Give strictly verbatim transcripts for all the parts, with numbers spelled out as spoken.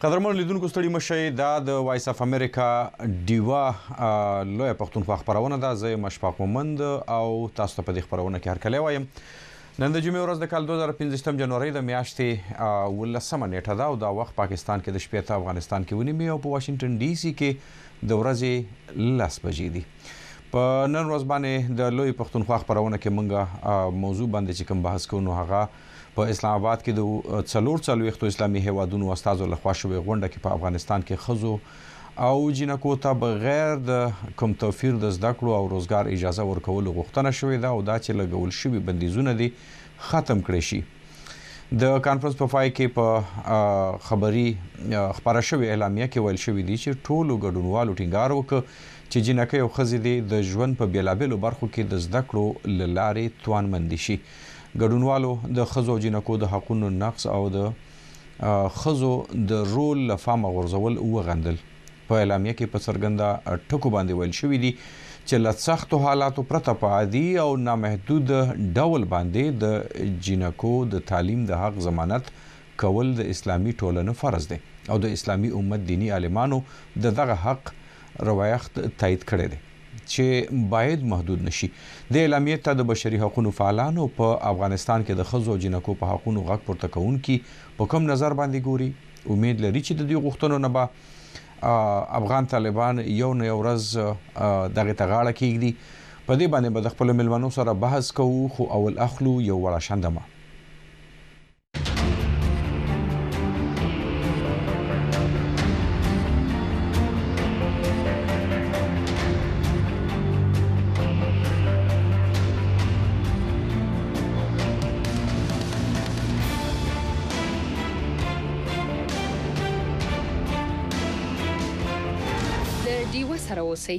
قدرمن لیدونکو ستړي مشئ دا د وایس اف امریکا ډیوا لویه پښتونخوا خپرونه ده. زه یم اشفاق مومند او تاسو ته په دې خپرونه کې هرکلی وایم. نن د جمعې ورځ د کال دوه زره پنځویشتم جنورۍ د میاشتې اوولسمه نیټه ده او دا وخت پاکستان کې د شپې ته افغانستان کې ونیمې او په واشنګټن ډي سي کې د ورځې لس بجې دي. په نن ورځ باندې د لوی پښتونخوا خپرونه کې موږ موضوع باندې چې کوم بحث کوو نو هغه په اسلام آباد کې د څلور څلوېښتو اسلامي هیوادونو استازو لخوا شوې غونډه کې په افغانستان کې ښځو او جینکو ته بغیر د کوم توفیر د زده کړو او روزګار اجازه ورکولو غوښتنه شوې ده او دا چې لګول شوي بندیزونه دي ختم کړي شي. د کانفرنس په پای کې په خبري خبره شوې اعلامیه کې ویل شوي دي چې ټولو ګډونوالو ټینګار وکړ چې جینکۍ او ښځې دي د ژوند په بېلابېلو برخو کې د زده کړو له لارې توانمندي شي. ګډونوالو د ښځو او جینکو د حقونو نقض او د ښځو د رول له پامه غورځول وغندل. په اعلامیه کې په څرګنده ټکو باندې ویل شوي دي چې له سختو حالاتو پرته په عادي او نامحدود ډول باندې د جینکو د تعلیم د حق ضمانت کول د اسلامي ټولنې فرض دی او د اسلامي امت دینی عالمانو د دغه حق روایت تایید کړی دی چې باید محدود نشي. د اعلامیې ته د بشري حقوقو فعالانو په افغانستان کې د ښځو او جینکو په حقوقو غږ پورته کوونکي په کوم نظر باندې ګوري. امید لري چې د دې غوښتنو نه به افغان طالبان یو نه یو ورځ دغه ته غاړه کیږدي. په دې باندې به د خپلو میلمنو سره بحث کوو خو اول اخلو یو وړه شندمه. ډیوا سره اوسئ.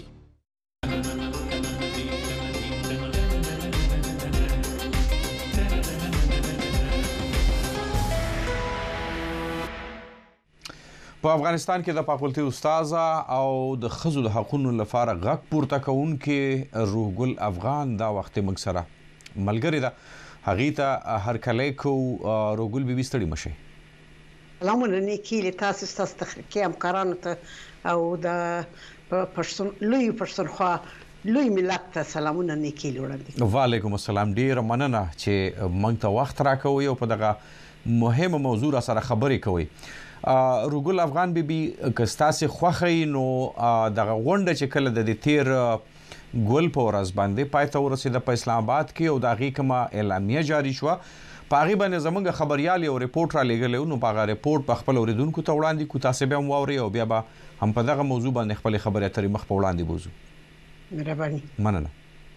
په افغانستان کې د فاکولټي استاذه او د ښځو د حقوقو لپاره غږ پورته کوونکې روحګل افغان دا وخت موږ سره ملګرې ده. هغې ته هرکلی کوو. روحګل بیبي ستړي مشئ. سلامونه نیکي له تاسو ستاسو تخنیکي همکارانو ته او د پښتون لوی پښتونخوا لوی ملت ته سلامونه نیکي وړاندې. وعلیکم السلام. ډېره مننه چې موږ ته وخت راکوئ او په دغه مهمه موضوع را سره خبرې کوئ. روحګل افغان بیبي که ستاسې خوښئ نو دغه غونډه چې کله د دې تیر ګل په ورځ باندې پای ته ورسېده په اسلام آباد کې او د هغې کومه اعلامیه جاري شوه په هغې باندې زموږ خبریال یو ریپورټ را لیږلی و نو په هغه ریپورټ په خپلو اورېدونکو ته وړاندې کړو. تاسې بیا هم واورئ او بیا به هم په دغه موضوع باندې خپلې خبرې اترې مخ په وړاندې بوځو. مهرباني. مننه.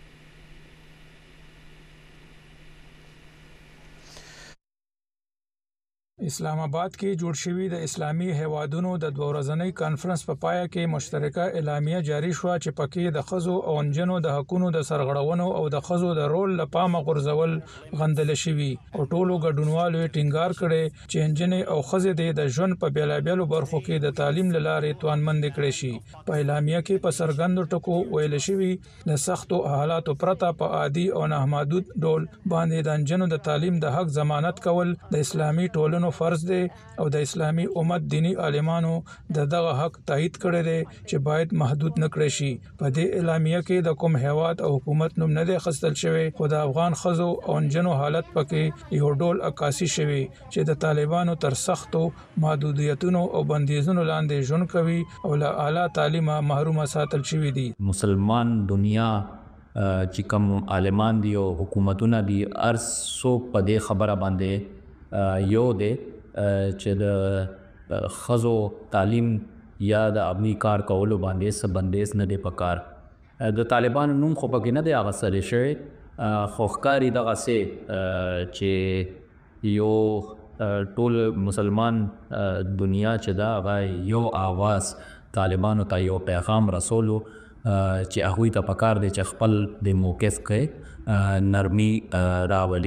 اسلام آباد کې جوړ شوی د اسلامي هیوادونو د دوه ورځنۍ کانفرنس په پای کې مشترکه اعلامیه جاری شو چې پکې د ښځو او نجونو د حقوقو د سرغړونو او د ښځو د رول لپاره غورځول غندل شوی او ټولو ګډونوالو ټینګار کړي چې نجونې او ښځې د ژوند په بیلابېلو برخو کې د تعلیم لارې توانمند کړي شي. په اعلامیه کې په څرګندو ټکو ویل شوی د سختو حالاتو پرته په عادي او نامحدود ډول باندې د نجونو د تعلیم د حق ضمانت کول د اسلامي ټولنو فرض دی او د اسلامي امت دینی عالمانو د دغه حق تایید کړی دی چې باید محدود نه کړی شي. په دې اعلامیه کې د کوم هیواد او حکومت نوم نه دی اخیستل شوی خو د افغان ښځو او نجونو حالت پکې یو ډول عکاسي شوی چې د طالبانو تر سختو محدودیتونو او بندیزونو لاندې ژوند کوي او له اعلی تعلیمه محروم ساتل شوی دي. مسلمان دنیا چې کوم عالمان دي او حکومتونه دي هر څوک په دې خبره باندې یو دی چې د ښځو تعلیم یا د امني کار کولو باندې څه بندیز نه دی پکار. د طالبانو نوم خو پکې نه دی اخیستل شوی خو ښکاري دغسې چې یو ټول مسلمان دنیا چې دا هغه یو آواز طالبانو ته یو پیغام رسولو چې هغوی ته پکار دی چې خپل د موقف کې نرمي راولي.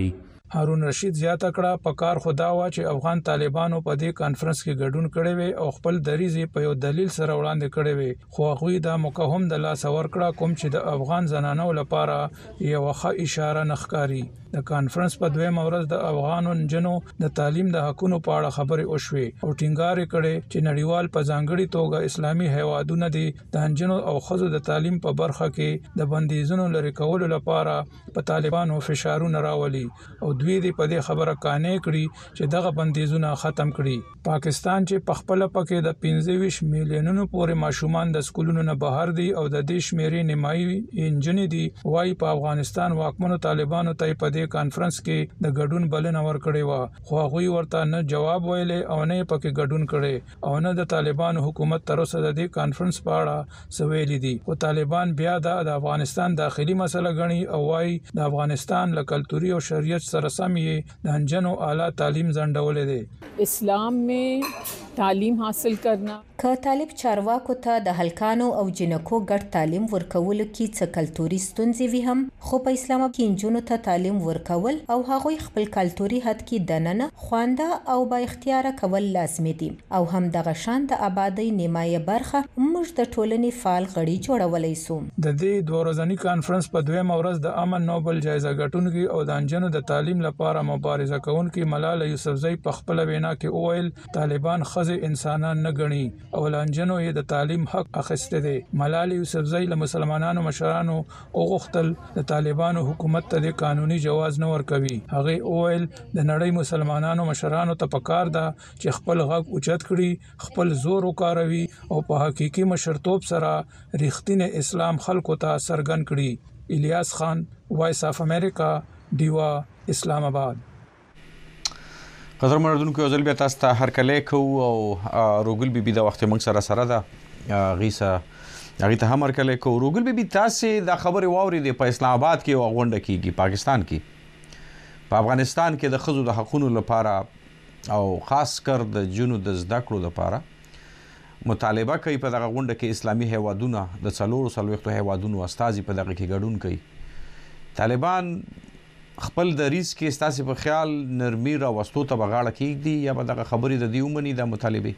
هارون رشید زیاته کړه په کار خدا وا چې افغان طالبانو په دې کانفرنس کې ګډون کړي وي او خپل دریزي په یو دلیل سره وړاندې کړي وي خو هغه د مقاوم د لاس ور کړه کوم چې د افغان زنانو لپاره یو ښه اشاره نخکاری د کانفرنس په دویمه ورځ د افغانو جنو د تعلیم د حقونو په اړه خبرې وشوي او ټینګار کړي چې نړیوال په ځانګړي توګه اسلامي هیوادونه دي د جنو او خزو د تعلیم په برخه کې د بندیزونو لري کولو لپاره په طالبانو فشارونه راولي او دوی دې په دې خبره کانې کړي چې دغه بندیزونه ختم کړي پاکستان چې په خپل پکې د پنځه ویشت میلیونونو پورې ماشومان د سکولونو نه بهر دي او د دې شمیرې نیمایي انجنې دي وای په افغانستان واکمنو طالبانو ته په دې کانفرنس کې د ګډون بلنه ورکړې و خو هغه ورته نه جواب ویلې او نه پکې ګډون کړي او نه د طالبانو حکومت تر اوسه د دې کانفرنس په اړه سویلې دي او طالبان بیا د افغانستان داخلي مسله غني او وای د افغانستان له کلتوري او شریعت سره سم یې د انجنو اعلی تعلیم ځنډولې دي اسلام में تعلیم حاصل کرنا که طالب چارواکو ته د هلکانو او جنکو ګډ تعلیم ورکول کې څه کلتوري ستونزې وي هم خو په اسلام کې انجونو ته تعلیم ورکول او هغوی خپل کلتوري حد کې دننه خوانده او با اختیار کول لازمي دي او هم دغه شان د آبادی نیمایه برخه موږ د ټولنې فعال غړي جوړولای سو د دې دوه ورځنی کانفرنس په دویمه ورځ د امن نوبل جایزه ګټونکي او د انجنو د تعلیم لپاره مبارزه کوونکي ملاله یوسفزۍ په خپل وینا کې وویل طالبان خزه انسانان نه غني او لانجنو یې د تعلیم حق اخیسته دي ملاله یوسفزۍ له مسلمانانو مشرانو او غختل د طالبانو حکومت ته د قانوني جواز نه ورکوي هغه اویل د نړۍ مسلمانانو مشرانو ته پکار ده چې خپل غږ اوچت کړي خپل زور وکاروي او په حقيقي مشرتوب سره ریښتینی اسلام خلکو ته سرګن کړي الیاس خان وایس اف امریکا دیوا اسلام آباد قدر مردونکو ځل بیا تاسو ته هر کله کو او روګل بیبي د وخت موږ سره سره ده غیسه هغه ته هم هر کله کو روګل بیبي تاسو د خبرې واوري د په اسلام آباد کې او غونډه کیږي پاکستان کې په افغانستان کې د خزو د حقوقو لپاره او خاص کر د جنو د زده کړو لپاره مطالبه کوي په دغه غونډه کې اسلامي هیوادونه د څلورو څلوېښتو هیوادونو استازي په دغه کې ګډون کوي طالبان خپل د ریس کې ستاسو په خیال نرمي را وستو ته بغاړه کیږي یا به دغه خبرې د دیومني د مطالبه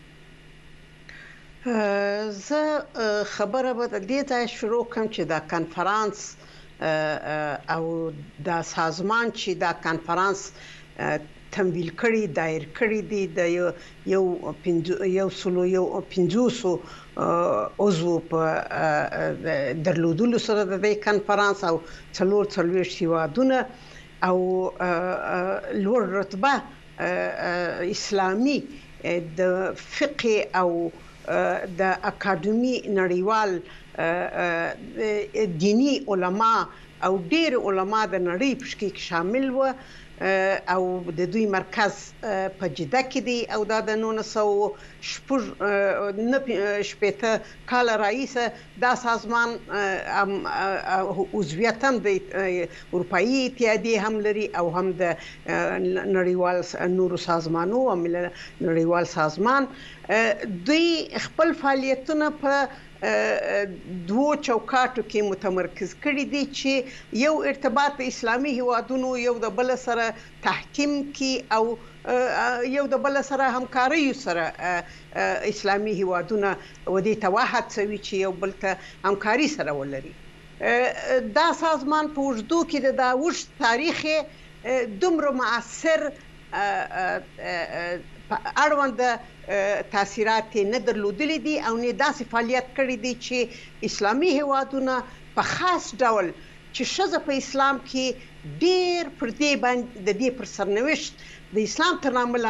زه خبره به د دې ځای شروع کوم چې دا کانفرنس او دا سازمان چې دا کانفرنس تمویل کړي دایر کړي دي د یو یو سلو یو پنځوسو عضو په درلودلو سره د دې کانفرنس او څلور څلوېښت هیوادونه او لوړ رتبه اسلامي د فقه او د اکاډمي نړیوال دینی علما او ډېر علما د نړۍ په کې شامل و او د دوی مرکز په جده کې دی او دا د نولس سوه شپېته کال راهیسه دا سازمان عضویت هم د اروپایي اتحادیې هم لري او هم د نړیوال نورو سازمانو او نړیوال سازمان دوی خپل فعالیتونه په دوه چوکاټو کې متمرکز کړي دي چې یو ارتباط اسلامي هیوادونو یو د بل سره تحکیم کی او یو د بل سره همکاري سره اسلامي هیوادونه و دې توحد سوي چې یو بل ته همکاري سره ولري دا سازمان په وجودو کې د داوش تاریخ دومره مؤثر اړوند تاثیرات نه درلودلي دي او نه داسې فعالیت کړی دي چې اسلامي هیوادونه په خاص ډول چې ښځه په اسلام کې ډېر پر دې باندې د دې پر سرنوشت د اسلام تر نامه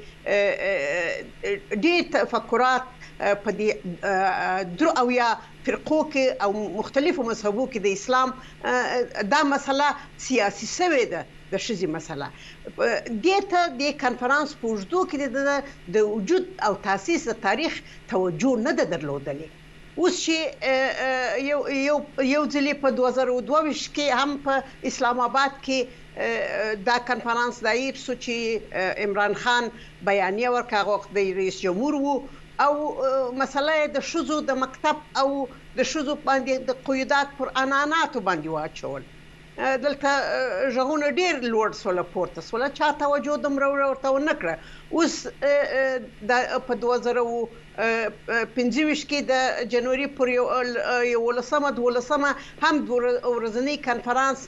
لاندې ډېر تفکرات په دې درو او یا فرقو کې او مختلفو مذهبو کې د اسلام دا مسله سیاسي سوې ده د ښځې مسله دې ته د کنفرانس په اوږدو کې د وجود او تاسیس د تاریخ توجه نه ده درلودلې اوس چې یو یو یو ځلې په دوه زره دوه ویشت کې هم په اسلام آباد کې دا کنفرانس دایر سو چې عمران خان بیانیه ورکړه هغه وخت د رئیس جمهور و او مسله د ښځو د مکتب او د ښځو باندې د قیودات پر عنعناتو باندې واچول دلته ژغونه ډیر لوړ سول پورته سول چا توجه دومره ورته ونه کړه اوس په دوه زره پنځه ویشت کې د جنوري پر یولسمه دولسمه هم ورځنی کنفرانس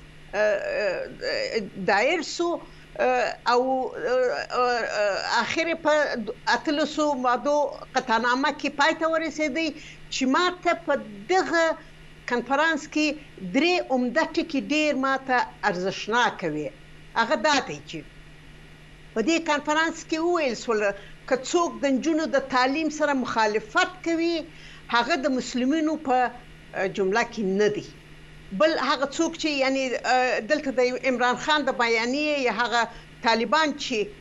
دایر سو او اخر په اتلسو مادو قطعنامه کې پای ته ورسېدی چې ماته په دغه کنفرانس کې درې عمده ټکي ډیر ماته ارزښتناک وي هغه دا دی چې په دې کنفرانس کې وویل سول که څوک د نجونو د تعلیم سره مخالفت کوي هغه د مسلمانانو په جمله کې نه دی بل هغه څوک چې یعنی دلته د عمران خان د بیانیه یا هغه طالبان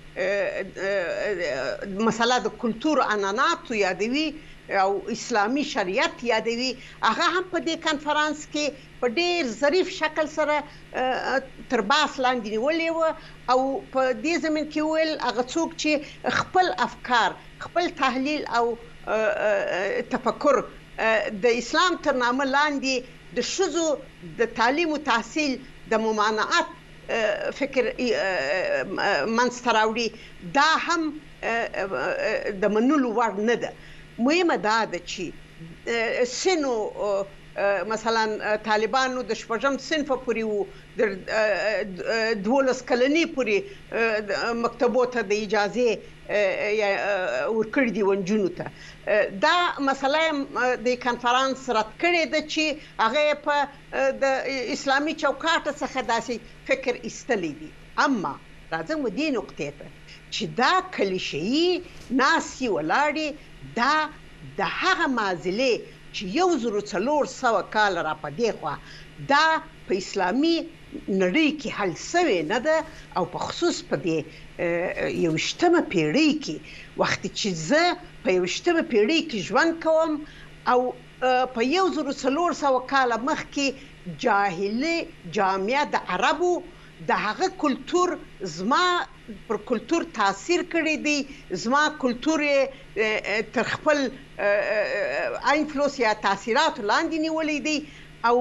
چې مسله د کلتور عنعنات یادوي او اسلامي شریعت یادوي هغه هم په دې کنفرانس کې په ډیر ظریف شکل سره تر باس لاندې نیولې و او په دې زمين کې ویل هغه څوک چې خپل افکار خپل تحلیل او تفکر د اسلام تر نامه لاندې د شذو د تعلیم او تحصیل د ممانعت فکر منځته راوړي دا هم د منلو وړ نه ده مهمه دا ده چې سنو مثلا طالبانو د شپږم صنف پورې وو د دولس کلنۍ پورې مکتبو ته د اجازه ورکړې دي ونجونو ته دا مسله د کنفرانس رد کړې ده چې هغه په د اسلامي چوکاټ څخه داسې فکر ایستلی دي اما راځم دې نقطې ته چې دا کلیشه‌ای ناسي ولاړې دا د هغه معضلې چې یو زر څلور سوه کال را پدې خوا دا په اسلامي نړۍ کې حل شوی نه ده او په خصوص په دې یوشتمه پیړۍ کې وخت چې زه په یوشتمه پیړۍ کې ژوند کوم او په یو زر څلور سوه کال مخکې جاهلي جامعه د عربو د هغه کلتور زما پر کلتور تاثیر کړی دی زما کلتور تر خپل انفلوس یا تاثیرات لاندې نیولې دی او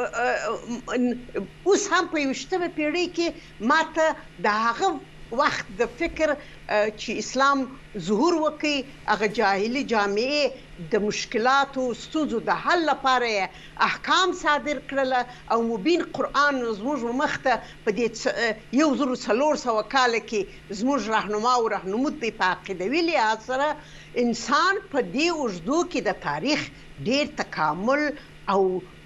اوس هم په یوشتمه پیړۍ کې ماته د هغه وخت د فکر چې اسلام ظهور وکړي هغه جاهلي جامعه د مشکلاتو ستونزو د حل لپاره احکام صادر کړل او مبین قرآن زموږ مخته په دې یو زر څلور سوه کال کې زموږ راهنما او راهنمود دی په عقیدوي لحاظ سره انسان په دې اوږدو کې د تاریخ ډیر تکامل او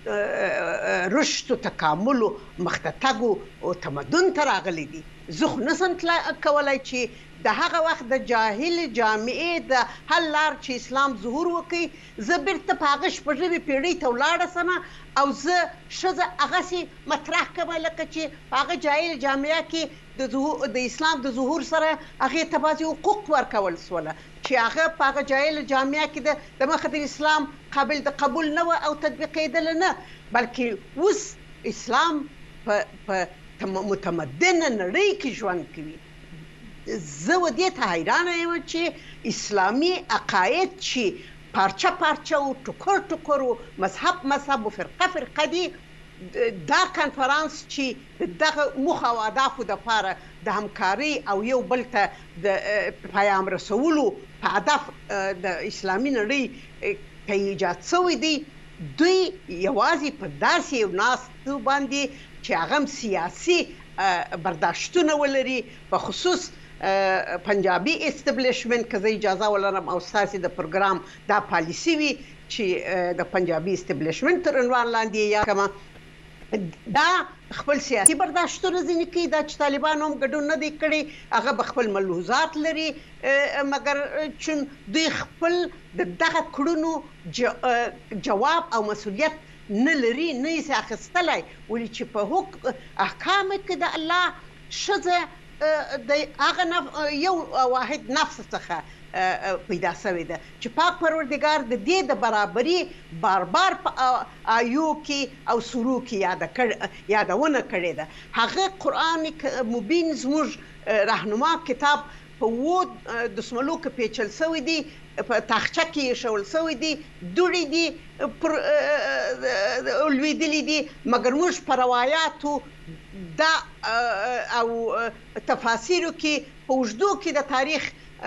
رشد او تکامل مخته تګ او تمدن ته راغلی دي زه خو نسم کولی چې د هغه وخت د جاهل جامعې د حل لار چې اسلام ظهور وکړي زه بیرته په هغه شپږمې پیړۍ ته ولاړه سمه او زه ښځه هغسې مطرح کړمه لکه چې په هغه جاهل جامعه کې د اسلام د ظهور سره هغې ته بعضې حقوق ورکول سوله چې هغه په هغه جاهل جامعه کې د مخه د اسلام قابل د قبول نه وه او تطبیقېدله نه بلکې اوس اسلام په متمدنه نړۍ کې ژوند کوي زه و دې ته حیرانه یم چې اسلامي عقاید چې پارچه پارچه او ټوکر ټوکر او مذهب مذهب او فرقه فرقه دي دا کنفرانس چې دغه موخه او اهدافو دپاره د همکارۍ او یو بل ته د پیام رسولو په هدف د اسلامي نړۍ ته ایجاد شوی دی دوی یوازې په داسې یو ناستو باندې چې هغه سیاسي برداشتونه ولري په خصوص پنجابي استبلیشمنت که زه اجازه ولرم او ستاسې د پروګرام دا پالیسي وي چې د پنجابي استبلیشمنت تر عنوان لاندې یا کمه دا خپل سیاسي برداشتونه ځینې کوي دا چې طالبانو هم ګډون نه دی کړی هغه به خپل ملحوظات لري مګر چون دوی خپل د دغه کړنو جواب او مسؤلیت نه لري نه یې اخیستلی ولې چې په احکامو کې د الله ښځه د هغه یو واحد نفس څخه پیدا شوې ده چې پاک پروردګار د دې د برابري بار بار په آیو کې او سورو کې یادونه کړې ده هغه قرآن مبین زموږ راهنما کتاب په اوو دسملو کې پیچل شوی دی په تاخچه کې شول سوی دي دوړي دي پر لویدلې دي مګر موږ په روایاتو دا او تفاسیرو کې په اوږدو کې د تاریخ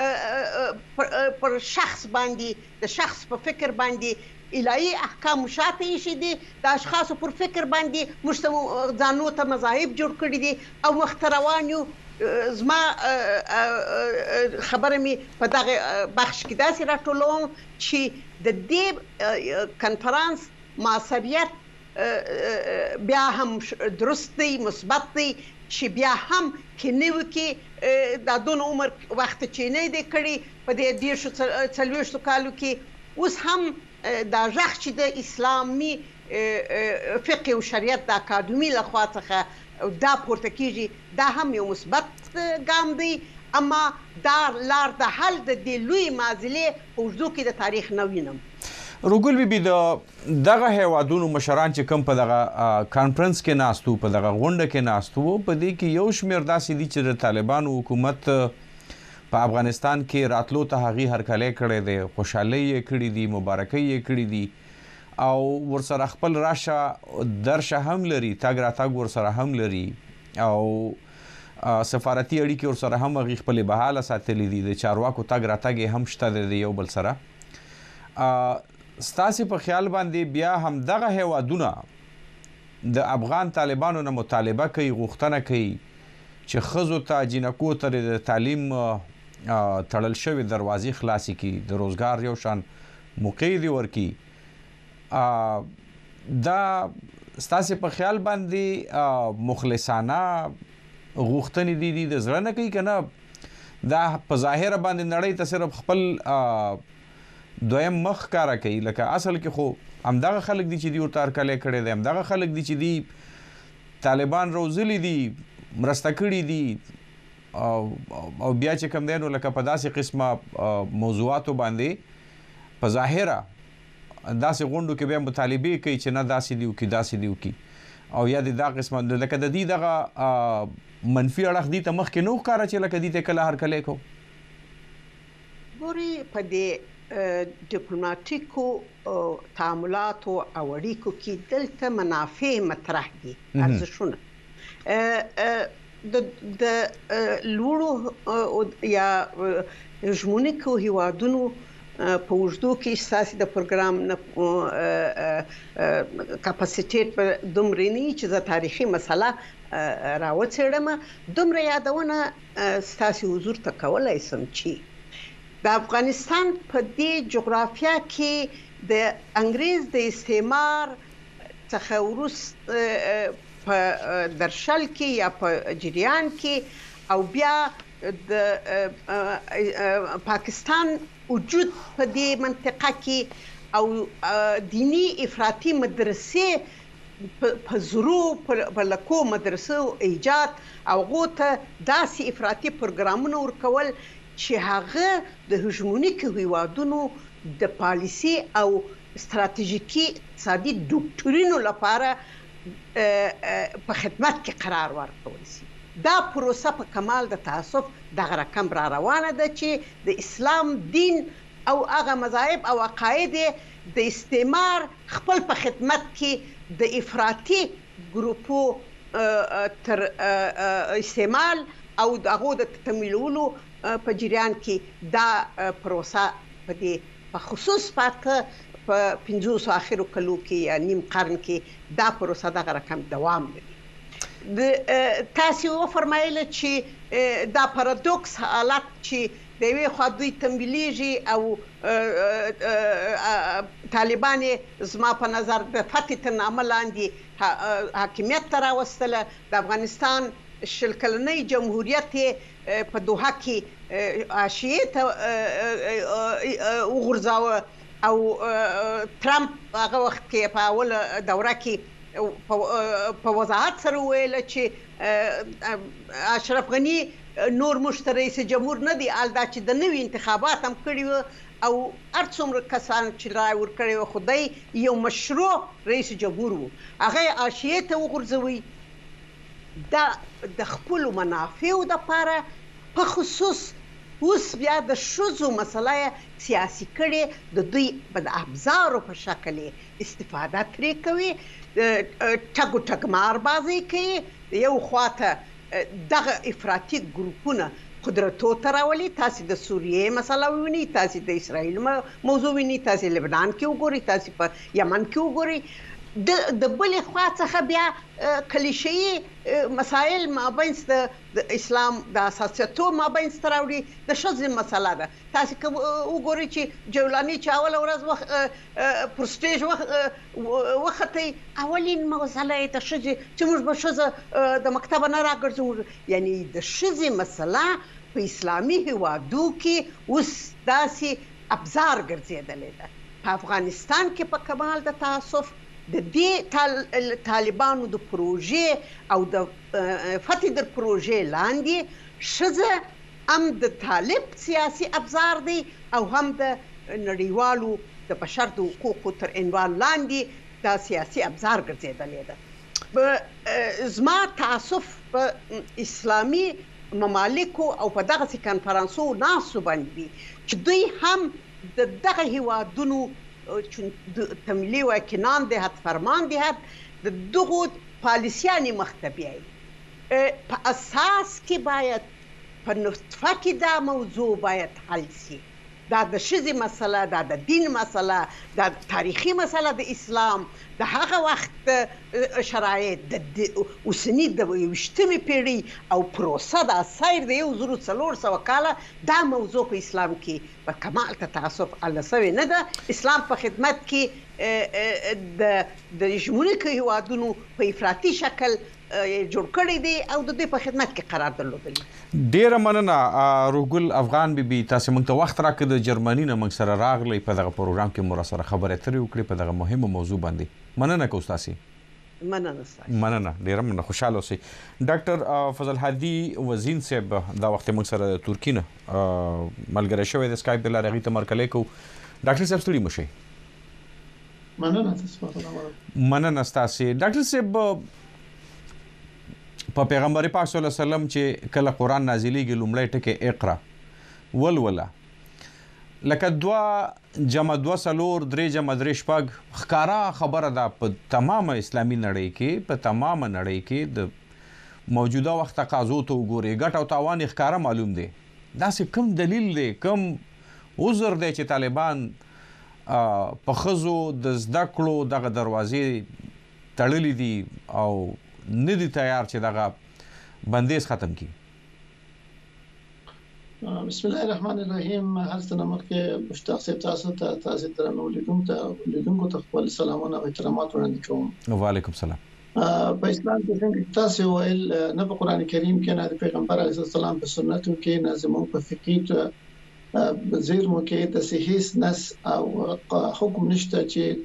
پر شخص باندې د شخص په فکر باندې الهي احکام شاته شي دي د اشخاصو پر فکر باندې موږ ځانو ته مذاهب جوړ کړي دي او محتروانیو زما خبره می په دغه بخش کې داسې راټولوم چې د دې کنفرانس معصبیت بیا هم درست دی مثبت دی چې بیا هم کې نو کې د دون عمر وخت چې نه دی کړی په دې دیشو څلويشتو کالو کې اوس هم دا ځخ چې د اسلامي فقه او شریعت د اکاډمي لخوا څخه دا پورته کیږي دا هم یو مثبت ګام دی اما دا لار د حل د دې لوی معضلې په اوږدو کې د تاریخ نه وینم روګل بیبي د دغه هیوادونو مشران چې کوم په دغه کانفرنس کې ناستو په دغه غونډه کې ناستو په دې کې یو شمېر داسې دي چې د طالبانو حکومت په افغانستان کې راتلو ته هغه هرکلی کړی دی خوشحالي یې کړې دي مبارکي یې کړې دي او ورسره خپل راشه درشه هم لري تګ راتګ ورسره هم لري او سفارتي اړیکې ورسره هم هغې خپلې بحاله ساتلې دي د چارواکو تګ راتګ یې هم شته دی یو بل سره ستاسې په خیال باندې بیا هم دغه هیوادونه د افغان طالبانو نه مطالبه کوي غوښتنه کوي چې ښځو ته جینکو ته د تعلیم تړل شوې دروازې خلاصې کړي د روزګار یو شان موقع دې ورکړي دا ستاسې په خیال باندې مخلصانه غوښتنې دي دي د زړه نه کوي که نه دا په ظاهره باندې نړۍ ته صرف خپل دویم مخ کاره کوي لکه اصل کې خو همدغه خلک دي چې دي ورته هرکلی کړی دی همدغه خلک دي چې دي طالبان روزلي دي مرسته کړي دي او بیا چې کوم دی نو لکه په داسې قسمه موضوعاتو باندې په ظاهره داسې غونډو کې بیا مطالبې کوي چې نه داسې دي وکړي داسې دي وکړي او یا د دا قسمه لکه د دې دغه منفي اړخ دي ته مخکې نه ښکاره چې لکه دې ته کله هرکلی کوو ګورې په دې ډیپلوماټیکو تعاملاتو او اړیکو کې دلته منافع مطرح دي ارزښتونه د لوړو یا ژمونیکو هیوادونو په اوږدو کې ستاسې د پروګرام کپاسیټیټ په دومره نه چې زه تاریخي مسله راوڅېړم دومره یادونه ستاسې حضور ته کولی سم چې د افغانستان په دې جغرافیه کې د انګریز د استعمار څخه وروسته په درشل کې یا په جریان کې او بیا د پاکستان وجود په دې منطقه کې او دینی افراطي مدرسې په زرو په لکو مدرسو ایجاد او غوته داسې افراطي پروګرامونه ورکول چې هغه د هژمونیکو هیوادونو د پالیسي او ستراتیژیکي اقتصادي ډوکټرینو لپاره په خدمت کې قرار ورکول شي دا پروسه په کمال د تعصب دغه رقم را روانه ده چې د اسلام دین او هغه مذاهب او عقاید د استعمار خپل په خدمت کې د افراطي ګروپو تر استعمال او دغه د تمویلولو په جریان کې دا پروسه په دې په خصوص پاته په پنځوسو اخرو کلو کې یا نیم قرن کې دا پروسه دغه رقم دوام لري د تاسو وفرمایل چې دا پارادوکس حالت چې د یوې خوا دوی تمویلیږي او طالبان زما په نظر د فتح تر نامه لاندې حاکمیت ته راوستله د افغانستان شل کلنۍ جمهوریت په دوحه کې حاشیې ته وغورځاوه او ترامپ هغه وخت کې په اوله دوره کې په وضاحت سره وویل چې اشرف غني نور مشت رئیس جمهور نه دی ال دا چې د نوي انتخابات هم کړي وو او هر څومره کسان چې رای ورکړي وو خدای یو مشروع رئیس جمهور وو هغه حاشیې ته وغورځوي دا د خپل منافعو لپاره په خصوص اوس بیا د ښځو مسله سیاسي کړي د دوی په ابزارو په شکل استفاده ترې کوي ټګو ټګمار بازي کوي یو خواته دغه افراطي ګروپونه قدرتو ته راولي تاسو د سوریې مسله ویني تاسو د اسرائیل موضوع ویني تاسو لبنان کې وګورئ تاسو په یمن کې وګورئ د د بلې خوا څخه بیا کلیشه‌ایي مسایل مابینځ د اسلام د اساساتو مابینځ ته راوړي د ښځې مسله ده تاسو که وګورئ چې جولاني چې اوله ورځ وخت پر سټیج وختئ اولین مسله یې د ښځې چې موږ به ښځه د مکتبه نه راګرځو یعنی د ښځې مسله په اسلامي هیوادو کې اوس داسې ابزار ګرځېدلې ده په افغانستان کې په کمال د تعصب د دې طالبانو د پروژې او د فتح در پروژې لاندې ښځه هم د طالب سیاسي ابزار دی او هم د نړیوالو د بشر د حقوقو تر عنوان لاندې دا سیاسي ابزار ګرځېدلې ده زما تعصب په اسلامي ممالکو او په دغسې کنفرانسو ناستو باندې چې دوی هم د دغه هیوادونو تملی وکینان دهد فرمان دهد د دغو پالیسیانی مخته بیایی په اساس کې باید په نطفه کې دا موضوع باید حل شي دا د ښځې مسله دا د دین مسله دا تاریخي مسله د اسلام د هغه وخت شرایط د اوسني د یویشتمې پیړۍ او پروسه دا سیر د یو زرو څلور سوه کاله دا موضوع په اسلام کې په کمال ته تعصب اله سوې نه ده اسلام په خدمت کې د د ژمونیکو هیوادونو په افراطي شکل جوړ کړی دی او د دې په خدمت کې قرار درلودلی ډیره مننه روحګل افغان بیبي تاسو موږ ته وخت راکړ د جرمني نه موږ سره راغلی په دغه پروګرام کې مو سره خبرې اترې وکړې په دغه مهمه موضوع باندې مننه کوم تاسو مننه تاسو مننه ډیره مننه خوشاله اوسئ ډاکټر فضل هادي وزین صاحب دا وخت موږ سره ترکی نه ملګری شوی د اسکایپ د لارې غي تمرکلې کو ډاکټر صاحب ستړي مشه مننه تاسو مننه تاسو ډاکټر صاحب په پیغمبر پاک صلی الله علیه وسلم چې کله قران نازلېږي لومړی ټکی اقرا ولولا لکه دوا جمع دوا سلور درې جمع درې شپږ ښکارا خبره ده په تمامه اسلامي نړۍ کې په تمامه نړۍ کې د موجوده وخت تقاضو ته وګورئ ګټه او تاوان ښکارا معلوم دی داسې کوم دلیل دی کوم عذر دی چې طالبان په ښځو د زده کړو دغه دروازې تړلې دي او نه دي تیار چې دغه بندیز ختم کی بسم الله الرحمن الرحیم هر څه مخکې مشتاق صاحب تاسو ته تاسو درنو لیدونکو ته لیدونکو ته خپل سلامونه او احترامات وړاندې کوم وعلیکم السلام په اسلام کې څنګه تاسو ویل نه په قران کریم کې نه د پیغمبر علیه السلام په سنتو کې نه زموږ په فقې زیر مو کې تصحیح نس او حکم نشته چې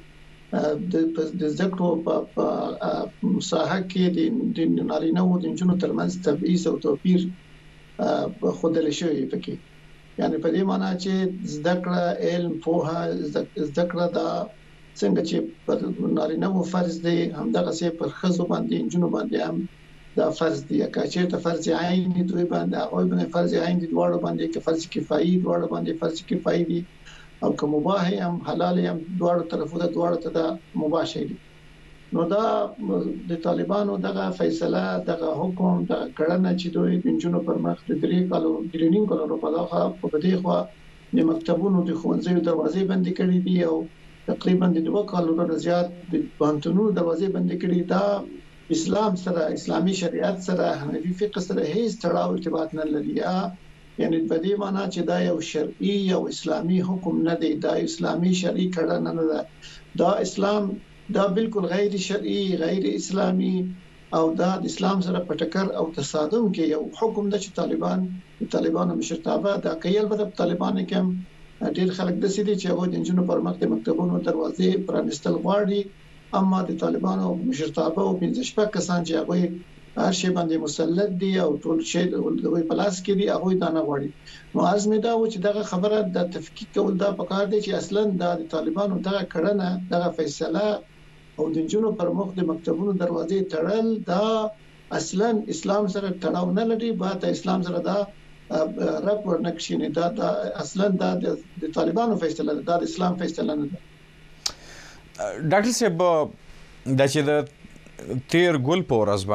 د ذکر په مساحه کې د نارینه او د جنونو ترمنځ تبعیض او توپیر خودل شوی پکې یعنی په دې معنی چې ذکر علم په ذکر دا څنګه چې پر نارینه او فرض دی همدغه سي پر خزو باندې جنونو باندې هم دا فرض دی چې ته فرض عین دی دوی باندې او باندې فرض عین دی دواړو باندې کې فرض کفایي دواړو باندې فرض کفایي دي او که مباح هم حلال هم دواړو طرفو ته دواړو ته دا مباح شي نو دا د طالبانو دغه فیصله دغه حکم د کړنه چې دوی د جنونو پر مخ د درې کالو ګرینینګ کولو په دغه په دې خوا د مکتبونو د ښوونځیو دروازې بندې کړې دي او تقریبا د دوه کالو نه زیات د بانتونو دروازې بندې کړې دا اسلام سره اسلامي شریعت سره حنفي فقه سره هیڅ تړاو ارتباط نه لري یعنی په دې معنی چې دا یو شرعي او اسلامي حکم نه دی دا اسلامي شرعي کړه نه ده دا اسلام دا بالکل غیر شرعي غیر اسلامي او دا د اسلام سره پټکر او تصادم کې یو حکم د چې طالبان طالبانو مشرتابه دا کایل په طالبانو کې ډیر خلک د سې دي چې هغه د جنونو پر مخ د مکتبونو دروازې پرانستل غواړي اما د طالبانو مشرتابه او پنځه شپږ کسان چې هغه هر شی باندې مسلط دي او ټول شی د دوی پلاس کې دي هغه دا نه غواړي نو ازمه دا و چې دغه خبره د تفکیک کول دا پکار دي چې اصلا د طالبانو دغه کړنه دغه فیصله او د جنونو پر مخ د مکتبونو دروازې تړل دا اصلا اسلام سره تړاو نه لري با ته اسلام سره دا رب ورنکشي دا د اصلا د طالبانو فیصله ده، د اسلام فیصله نه ده. ډاکټر صاحب دا چې د تیر ګل په ورځ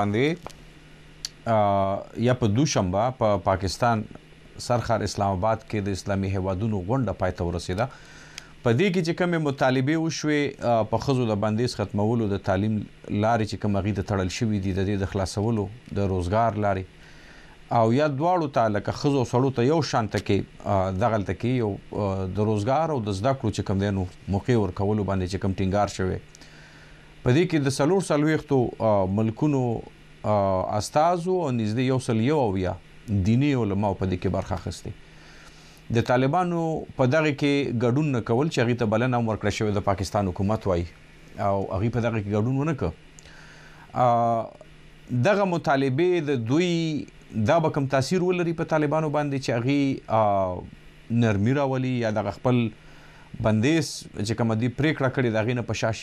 باندې یا په دوشنبه په پا پاکستان سرخار اسلام آباد کې د اسلامي هیوادونو غونډه پای ته ورسیده. په دې کې چې کومه مطالبه وشوي په خزو د بندیز ختمولو د تعلیم لارې چې کوم غي د تړل شوی دي د دې د خلاصولو د روزګار لارې او یا دواړو ته لکه خزو سړو ته یو شانت کې دغلت کې یو د روزګار او د زده کړو چې کوم دینو موقع ورکولو باندې چې کوم ټینګار شوی په دې کې د سلور سلويختو ملکونو استازو او نږدې یو سل یو او یا دینی علماء په دې کې برخه اخیسته. د طالبانو په دغه کې ګډون نه کول چې هغه ته بلنه ورکړه شوې د پاکستان حکومت وای او هغه په دغه کې ګډون ونه کړ. دغه مطالبه د دوی دا به کوم تاثیر ولري په طالبانو باندې چې هغه نرمي راولي یا د خپل بندیز چې کوم دي پریکړه کړې دا غینه پشاشي؟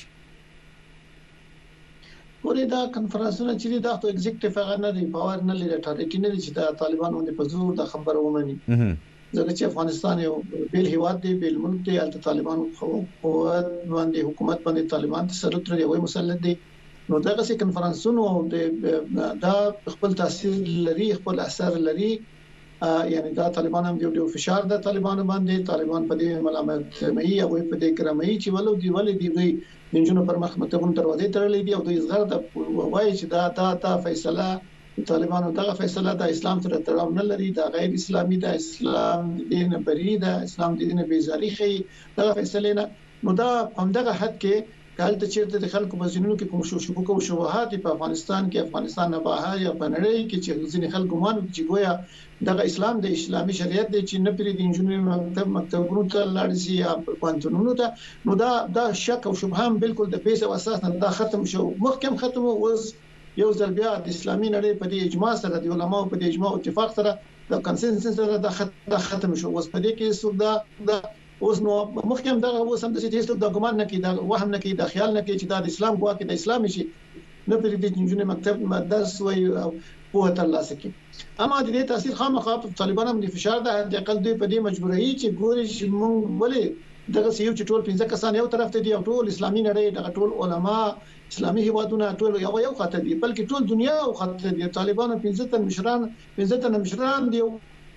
ورې دا کنفرانسونه چې دا ته ایگزیکټیو هغه نه دی، باور نه لري ټاریخي نه دي چې دا طالبانو باندې په زور د خبره ومني. ځکه چې افغانستان یو بیل هیواد دی، بیل ملک دی، البته طالبانو قوت باندې حکومت باندې طالبان تسلط لري او مسلط دي. نو دغه سي کنفرانسونو دا خپل تاثیر لري، خپل اثر لري. یعنی دا طالبان هم یو ډېر فشار د طالبانو باندې، طالبان په دې ملامت مې او په دې کرامي چې ولو دی ولې دی دوی د جنونو پر مخ متون دروازې تړلې دي او دوی زغر د وایي چې دا دا تا فیصله طالبانو دغه فیصله د اسلام سره تړاو نه لري، دا غیر اسلامي ده، اسلام دین بری ده، اسلام دین بیزاری خي دغه فیصله نه. نو دا هم دغه حد کې کله چې د خلکو په ځینونو کې کوم شو شبکه او شبهات په افغانستان کې افغانستان نه بهر یا په نړۍ کې چې ځینې خلکو مان چې گویا دغه اسلام د اسلامي شریعت د چې نه پری د انجنیری مکتب مکتبونو ته لاړ شي یا پانتونونو ته، نو دا دا شک او شبهه هم بالکل د پیسې او اساس نه دا ختم شو، محکم ختم اوس یو ځل بیا د اسلامي نړۍ په دې اجماع سره د علماء په دې اجماع او اتفاق سره د کنسنسس سره دا ختم شو. اوس په دې کې څو دا دا اوس نو محکم دغه اوس هم د سیاست د ګمان نه کې دا وهم نه کې دا خیال نه کې چې دا د اسلام ګوا کې د اسلامي شي نه پرې د انجنیری مکتب مدرس وي او په ترلاسه کې. اما د دې تاثیر خامخا په طالبانو باندې فشار ده، د اقل دوی په دې مجبورۍ چې ګوري چې مونږ ولې دغه یو چې ټول پنځه کسان یو طرف ته دي او ټول اسلامي نړۍ دغه ټول علما اسلامي هیوادونه ټول یو یو خاطر دي، بلکې ټول دنیا او خاطر دي. طالبانو پنځه تن مشران پنځه تن مشران دي.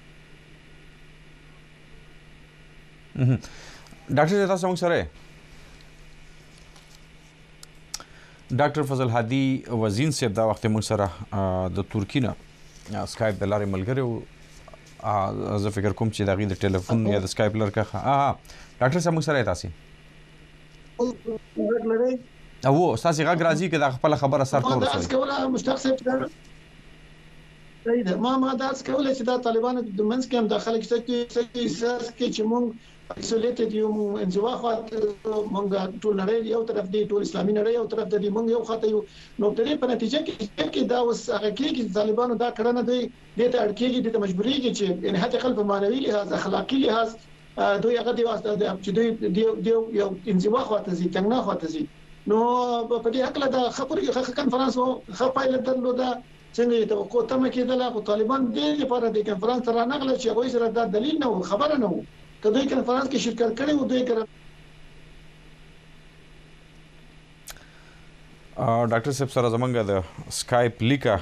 ډاکټر زتا څنګه سره ډاکټر فضل هادي وزین صاحب دا وخت موږ سره د ترکی نه سکایپ د لارې ملګری او زه فکر کوم چې دا غي د ټلیفون یا د سکایپ لار کا ها ډاکټر صاحب موږ سره تاسو او تاسو غږ راځي کې دا خپل خبره سره تور تاسو کوله مشتاق صاحب دا ما ما دا څه چې دا طالبانو د منځ کې هم داخله کې څه چې مونږ ایسولیټډ یو انزوا خاطر مونږ ټول نړۍ یو طرف دی، ټول اسلامي نړۍ یو طرف دی، مونږ یو خاطر یو. نو ترې په نتیجه کې چې دا اوس هغه کې طالبانو دا کړنه دوی د ته اړکیږي د مجبوري کې چې ان حتی خلک مانوي لحاظ اخلاقی لحاظ دوی هغه دی واسطه چې دوی دی یو انزوا خاطر زی څنګه خاطر زی. نو په دې حق له خبرې کنفرانس او خپایله درلوده څنګه توقع تم کېدله، خو طالبان دې لپاره د کنفرانس تر نغله چې غوي سره دا دلیل نه خبره نه وو کله کنفرانس کې شرکت کړي وو دوی کړه. ډاکټر صاحب سره زمونږ د سکایپ لیکا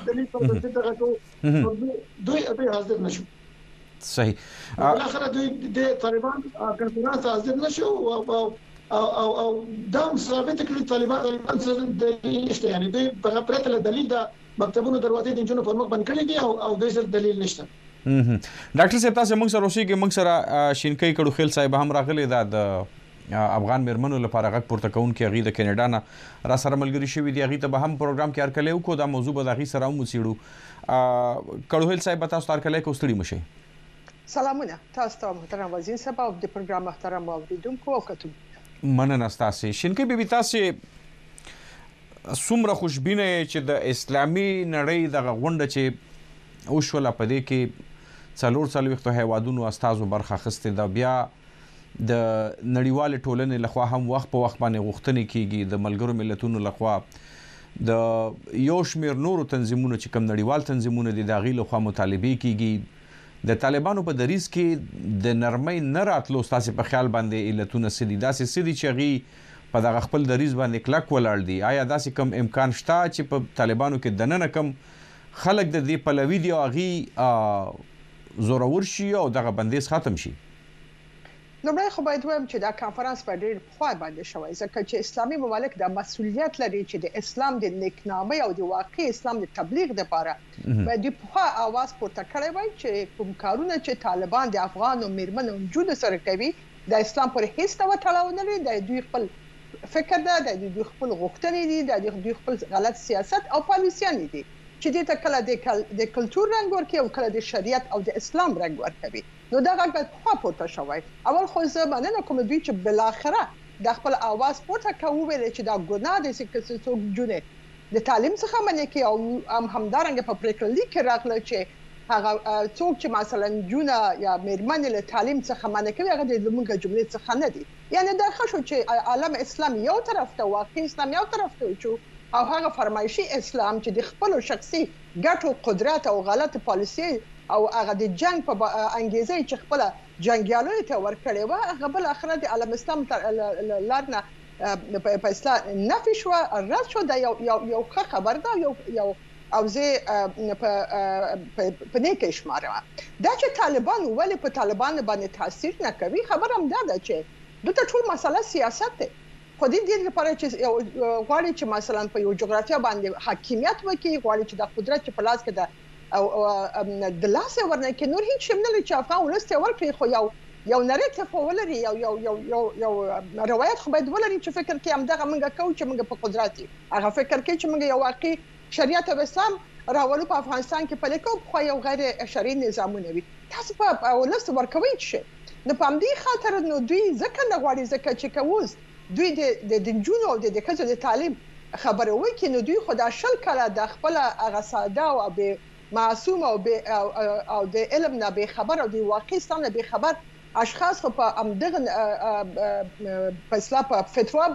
دوی به حاضر نشو. صحیح. اخر دوی د طالبان کنفرانس حاضر نشو او او او دا ثابت کړي طالبان طالبان سره دلیل نشته، یعنی دوی په پرته دلیل دا مکتبونو دروازې د جنونو پر مخ بند کړي دي او او دوی سره دلیل نشته. ډاکټر صاحب تاسو موږ سره اوسې کې موږ سره شینکۍ کډو خیل صاحب هم راغلي دا د افغان مرمنو لپاره غږ پورته کون کې غي د کینیډا نه را سره ملګری شوی دی، غي ته به هم پروګرام کې ارکلې وکړو دا موضوع به غي سره مو سیړو. کډو خیل صاحب تاسو ارکلې کو ستړي مشه. سلامونه تاسو ته محترم وزیر صاحب او د پروګرام محترم اوریدونکو او کتونکو. مننه تاسو شینکۍ بیبي تاسو څومره خوشبینه چې د اسلامي نړۍ د غونډه چې اوشوله په دې کې څلور څلوېښتو هیوادونو استازو برخه اخیستې ده، بیا د نړیوالې ټولنې لخوا هم وخت په وخت باندې غوښتنې کیږي د ملګرو ملتونو لخوا د یو شمېر نورو تنظیمونو چې کوم نړیوال تنظیمونه دي د هغې لخوا مطالبې کیږي د طالبانو په دریځ کې د نرمۍ نه راتلو ستاسو په خیال باندې علتونه څه دي؟ داسې څه دي چې هغوی په دغه خپل دریځ باندې کلک ولاړ دي؟ آیا داسې کوم امکان شته چې په طالبانو کې دننه کم خلک د دې پلوي دي او هغوی زورور شي او دغه بندیز ختم شي؟ لومړی خو باید وایم چې دا کانفرنس په ډېر پخوا باندې شوی، ځکه چې اسلامي ممالک د مسؤلیت لري چې د اسلام د نیکنامۍ او د واقعي اسلام د تبلیغ لپاره باید د پخوا اواز پورته کړی وای چې کوم کارونه چې طالبان د افغان او میرمنو نجونو سره کوي د اسلام پر هیڅ ډول تړاو نه لري، د دوی خپل فکر ده، د دوی خپل غوښتنې دي، د دوی خپل غلط سیاست او پالیسیان دي چې دې ته کله د کلچر رنګ ورکوي او کله د شریعت او د اسلام رنګ ورکوي. نو دا غږ باید پخوا پورته شوی. اول خو زه مننه کوم دوی چې بالاخره د خپل اواز پورته کوي ویل چې دا ګناه دي چې څوک جونه د تعلیم څخه منې کې او هم همدارنګه په پریکړه لیک راغله چې هغه څوک چې مثلا جونه یا میرمنې له تعلیم څخه منې کوي هغه د لمونګه جملې څخه نه دي. یعنی دا خشو چې عالم اسلام یو طرف ته واقعي اسلام یو طرف ته چې او هغه فرمایشي اسلام چې د خپل شخصي ګټو قدرت او غلط پالیسي او هغه د جنگ په انګیزه چې خپل جنگیالو ته ورکړي و هغه بل اخر د عالم اسلام لارنه په اسلام نفي شو رد شو دا یو یو خبر ده یو یو او زه په په نه کې شماره دا چې طالبان ولې په طالبان باندې تاثیر نه کوي خبر هم ده چې دغه ټول مسله سیاست ده. خو دې دې لپاره چې غواړي چې مثلا په یو جغرافیه باندې حاکمیت وکړي، غواړي چې د قدرت په لاس کې د او د لاس ورنه کې نور هیڅ شمول چې افغان ولسته ورکړي خو یو یو نریټیف ولري یو یو یو یو یو روایت خو باید ولري چې فکر کې همدغه موږ کوو چې موږ په قدرت هغه فکر کې چې موږ یو واقعي شریعت او اسلام راولو په افغانستان کې په لیکو خو یو غیر شرعي نظامونه وي تاسو په ولست ورکوي چې نو په دې خاطر نو دوی ځکه نه غواړي ځکه چې کوز دوی د د جنونو او د کزو د تعلیم خبره وای کې نو دوی خدا شل کړه د خپل هغه ساده او به معصوم او به او د علم نه به خبر او د واقعي اسلام نه به خبر اشخاص خو په امدغه په اسلام په فتوا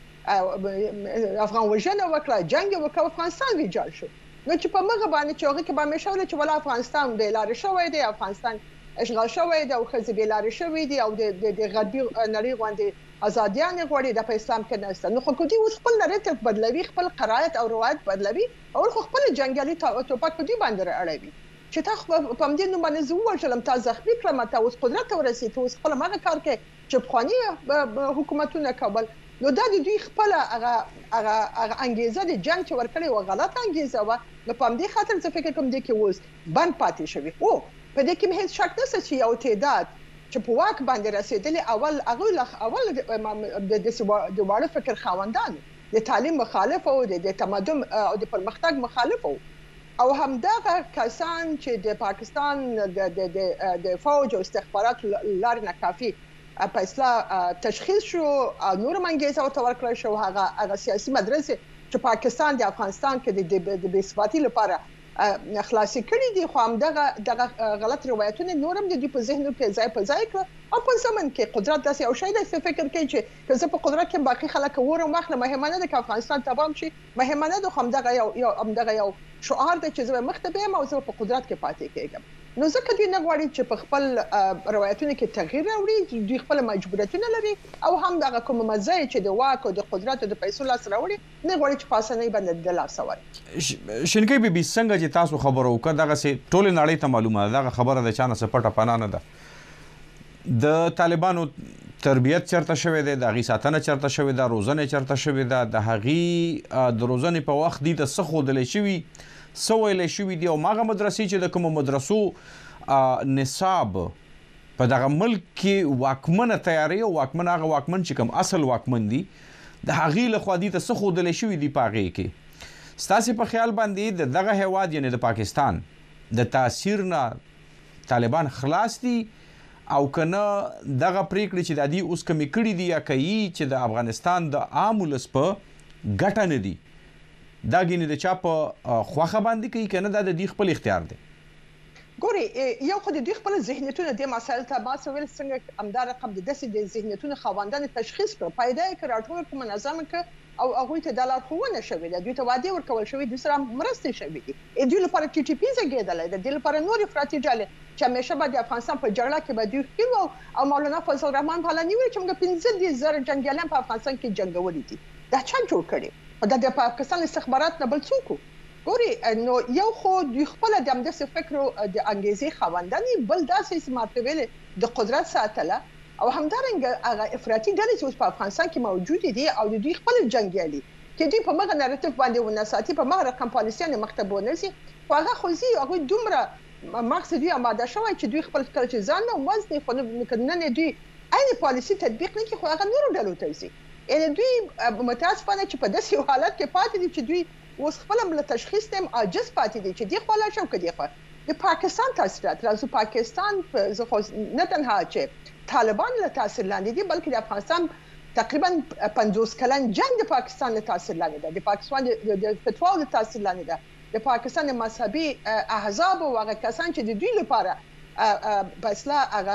باندې افغان وژنه وکړه جنگ وکړ افغانستان ویجال شو. نو چې په مغه باندې چې هغه کې به مې شاول چې ولا افغانستان د لارې شوی دی افغانستان اشغال شوی دی او خزي به لارې شوی دی او د غربي نړۍ غونډې ازادیان غوړي د اسلام کې نهسته. نو خو کوي اوس خپل نریټیف بدلوي خپل قرائت او روایت بدلوي او خپل جنگالي توپک کوي باندې اړوي چې تا په دې نو باندې زو ورشلم تا زخمي کړم تا اوس قدرت ورسې ته اوس خپل ماغه کار کې چې بخواني حکومتونه کابل نو دا د دوی خپل هغه هغه انګیزه د جنگ چې ورکړي و غلط انګیزه و نو په دې خاطر څه فکر کوم دي کې اوس بند پاتې شوی او په دې کې هیڅ شک نشته چې یو تعداد چې په واک باندې رسیدلی اول هغه اول د د وړ فکر خاوندان د تعلیم مخالف او د تمدن او د پرمختګ مخالف او همدغه کسان چې د پاکستان د د د فوج او استخبارات لار نه کافي په اصلاح تشخیص شو نور منګیزه او تورکل شو هغه هغه سیاسي مدرسه چې پاکستان د افغانستان کې د د بیسواتی لپاره خلاصي کړی دي خو هم دغه دغه غلط روایتونه نورم د دې په ذهنو کې ځای په ځای کړ او په زمن کې قدرت داسې او شاید څه فکر کوي چې که زه په قدرت کې باقي خلک وره مخله مهمه نه ده چې افغانستان تبام شي مهمه نه ده خو هم دغه یو یو هم دغه یو شعار ده چې زه مختبه ما زه په قدرت کې پاتې کېږم. نو ځکه دوی نه غواړي چې په خپل روایتونو کې تغییر راوړي دوی خپل مجبوریتونه لري او هم دغه کوم مزه چې د واک او د قدرت او د پیسو لاس راوړي نه غواړي چې پاسنۍ باندې د لاس وري. شینکې بي بي څنګه چې تاسو خبرو وکړه دغه سي ټول نړۍ ته معلومه ده دغه خبره د چانه سپټه پناه نه ده د طالبانو تربیت چرته شوی دی د غي ساتنه چرته شوی ده روزنه چرته شوی ده د هغي د روزنه په وخت دي د سخو دلې شوی سویل شوی دی او ماغه مدرسې چې د کوم مدرسو نصاب په دغه ملک کې واکمنه تیاری او واکمن هغه واکمن چې کوم اصل واکمن دي د هغه له خوا دي ته سخو دلې شوی دی پاغه کې ستاسو په خیال باندې دغه هواد یعنی د پاکستان د تاثیر نه طالبان خلاص دي او کنه دغه پریکړه چې د دې اوس کمی کړی دی یا کوي چې د افغانستان د عام ولس په ګټه نه دي دا ګینه د چا په خوخه باندې کوي کنه دا د دې خپل اختیار دی. ګوري یو خو د دوی خپل ذهنیتونه د مسایل ته ما سویل څنګه امدار رقم د داسې د ذهنیتونه خوندان تشخیص کړ پیدا کړ راټول کړ منظم کړ او هغه ته د لارښوونه شوې ده دوی ته وعده ورکول شوې د سره مرستې شوې دي دوی لپاره ټي ټي پی زګیدل د دې لپاره نور افراطي ډلې چې همیشه به د افغانستان په جګړه کې به دوی خېلو او مولانا فضل الرحمن پهلوي ویل چې موږ پنځه زره جنگیالان په افغانستان کې جنگولي دي دا چا جوړ کړي د پاکستان استخبارات نه بل څوک ګوري نو یو خو دوی خپل د همداسې فکر او د انګیزې خوندنې بل داسې سمارت ویل د قدرت ساتله او همدارنګه هغه افراطي ډلې چې په افغانستان کې موجود دي او د دوی خپل جنگیالي چې دوی په مغه نارټیو باندې ونساتي په مغه رقم پالیسیانه مکتبونه سي هغه خو زی هغه دومره مقصد دوی آماده شوی چې دوی خپل کل چې ځان نو وزن خو نه دوی عین پالیسی تطبیق نه کوي خو هغه نور ډلو ته سي ان دوی متاسفانه چې په داسې حالت کې پاتې دي چې دوی اوس خپل مل تشخیص تم عاجز پاتې دي چې دی خپل شو کدي خو د پاکستان تاثیرات راځي پاکستان زه خو نه تنها چې طالبان له تاثیر لاندې دي بلکې د افغانستان تقریبا پنځوس کلن جنگ د پاکستان له تاثیر لاندې ده د پاکستان د فتوا له تاثیر لاندې ده د پاکستان مذهبي احزاب او هغه کسان چې د دوی لپاره بسلا هغه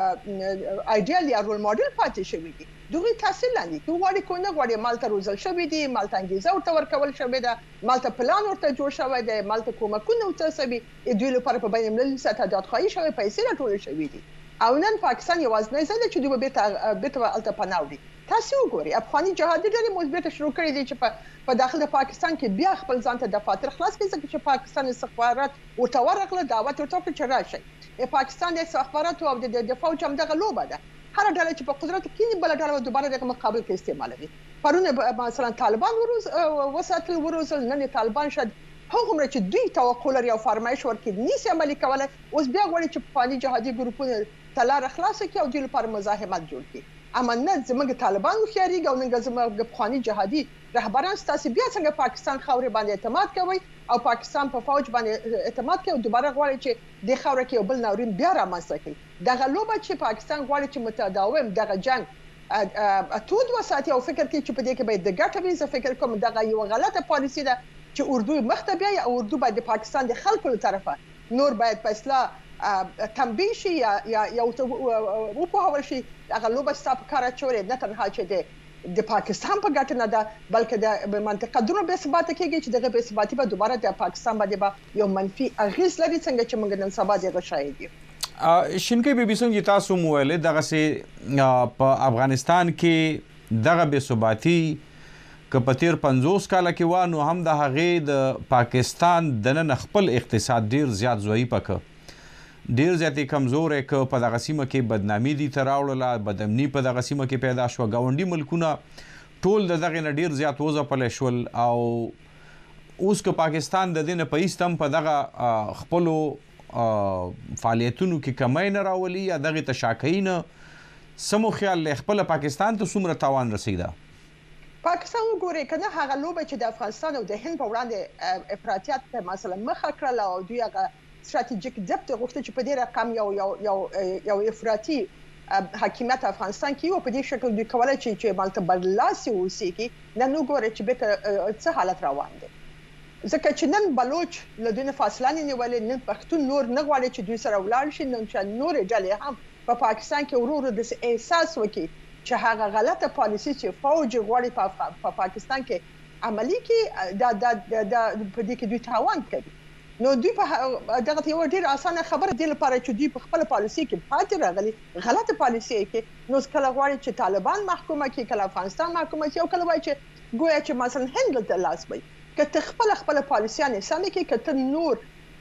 ایډیال یا رول ماډل پاتې شوی دي دوی تاثیر لاندې کوم وړي کو نه وړي مالته روزل شوی دي مالته انګیزه ورته ورکول شوی ده مالته پلان ورته جوړ شوی دی مالته کومکونه ورته شوی دوی لپاره په بین المللي سطح دادخواهی شوی پیسې راټول شوی دي او نن پاکستان یوازې ځل چې دوی به بیت الته پناوړي تاسو وګورئ افغاني جهادي ډلې مثبت شروع کړي دي چې په داخله پاکستان کې بیا خپل ځان ته دفاتر خلاص کړي چې پاکستان استخبارات ورته ورغله دعوت ورته کړی راشي د پاکستان د استخبارات او د دفاع چم دغه لوبه ده هر ډله چې په قدرت کې بل ډله دوباره د مقابل کې استعمالوي پرونه مثلا طالبان وروز وساتل وروزل نن طالبان شد هغه چې دوی توقع لري او فرمایش ورکړي نيسي عملي کوله اوس بیا غواړي چې فاني جهادي ګروپونه تلار خلاص کړي او دوی لپاره مزاحمت جوړ کړي اما نه زموږ طالبان خياري او نه زموږ فاني جهادي رهبران ستاسو بیا څنګه پاکستان خاورې باندې اعتماد کوي او پاکستان په فوج باندې اعتماد کوي او دوباره غواړي چې د خاورې کې بل ناورین بیا رامنځته کړي دغه لوبه چې پاکستان غواړي چې متداوم دغه جنگ اتود وساتي او فکر کوي چې په دې کې به د ګټې ویزه فکر کوم دغه یو غلطه پالیسی ده چې اردو مخته بیا یا اردو باید د پاکستان د خلکو له طرفه نور باید په اصلاح تنبیه شي یا یا یو او په هغه شي هغه لوبه ستاسو کار چورې نه تنها چې د د پاکستان په ګټه نه ده بلکې د منطقه دونه به ثبات کېږي چې دغه به ثباتي به دوباره د پاکستان باندې به یو منفي اغیز لري څنګه چې موږ نن سبا دغه شاهد یو شینکې بي بي سي تاسو مو ویل دغه سي په افغانستان کې دغه به ثباتي کپتیر پنځوس کال کې و نو هم د هغې د پاکستان د نن خپل اقتصاد ډیر زیات ضعیف پکې ډیر زیاتې کمزورې ک په دغه سیمه کې بدنامي دي تراوړله بدامني په دغه سیمه کې پیدا شو گاونډي ملکونه ټول د دغه نه ډیر زیات وځپل شول او اوس که پاکستان د دې نه په ایستم په دغه خپلو فعالیتونو کې کمی نه راولي یا دغه تشاکین سمو خیال له خپل پاکستان ته څومره تاوان رسیدا پاکستان وګورئ کنه هغه لوبه چې د افغانستان او د هند په وړاندې افراطیت ته مثلا مخه کړل او دوی هغه استراتیژیک ضبط غوښتل چې په دې رقم یو یو یو یو افراطي حکومت افغانستان کې او په دې شکل دوی کولای شي چې مالته برلاسي وسیږي نن وګورئ چې به څه حالت روان دي ځکه چې نن بلوچ له دې فاصله نیولې نن پښتون نور نه غواړي چې دوی سره ولاړ شي نن چې نور ډلې هم په پاکستان کې ورور د احساس وکړي چې هغه غلطه پالیسی چې فوج غواړي په پاکستان کې عملی کې دا د په دې کې دوی تاوان کوي نو دوی په دغه یو ډیر اسانه خبره دی لپاره چې دوی په خپل پالیسي کې پاتې راغلي غلطه پالیسي کې نو کله غواړي چې طالبان محکومه کړي کله افغانستان محکومه کړي او کله وایي چې ګویا چې مثلا هند ته لاس وي که خپل خپل پالیسيانه سمې کې کته نور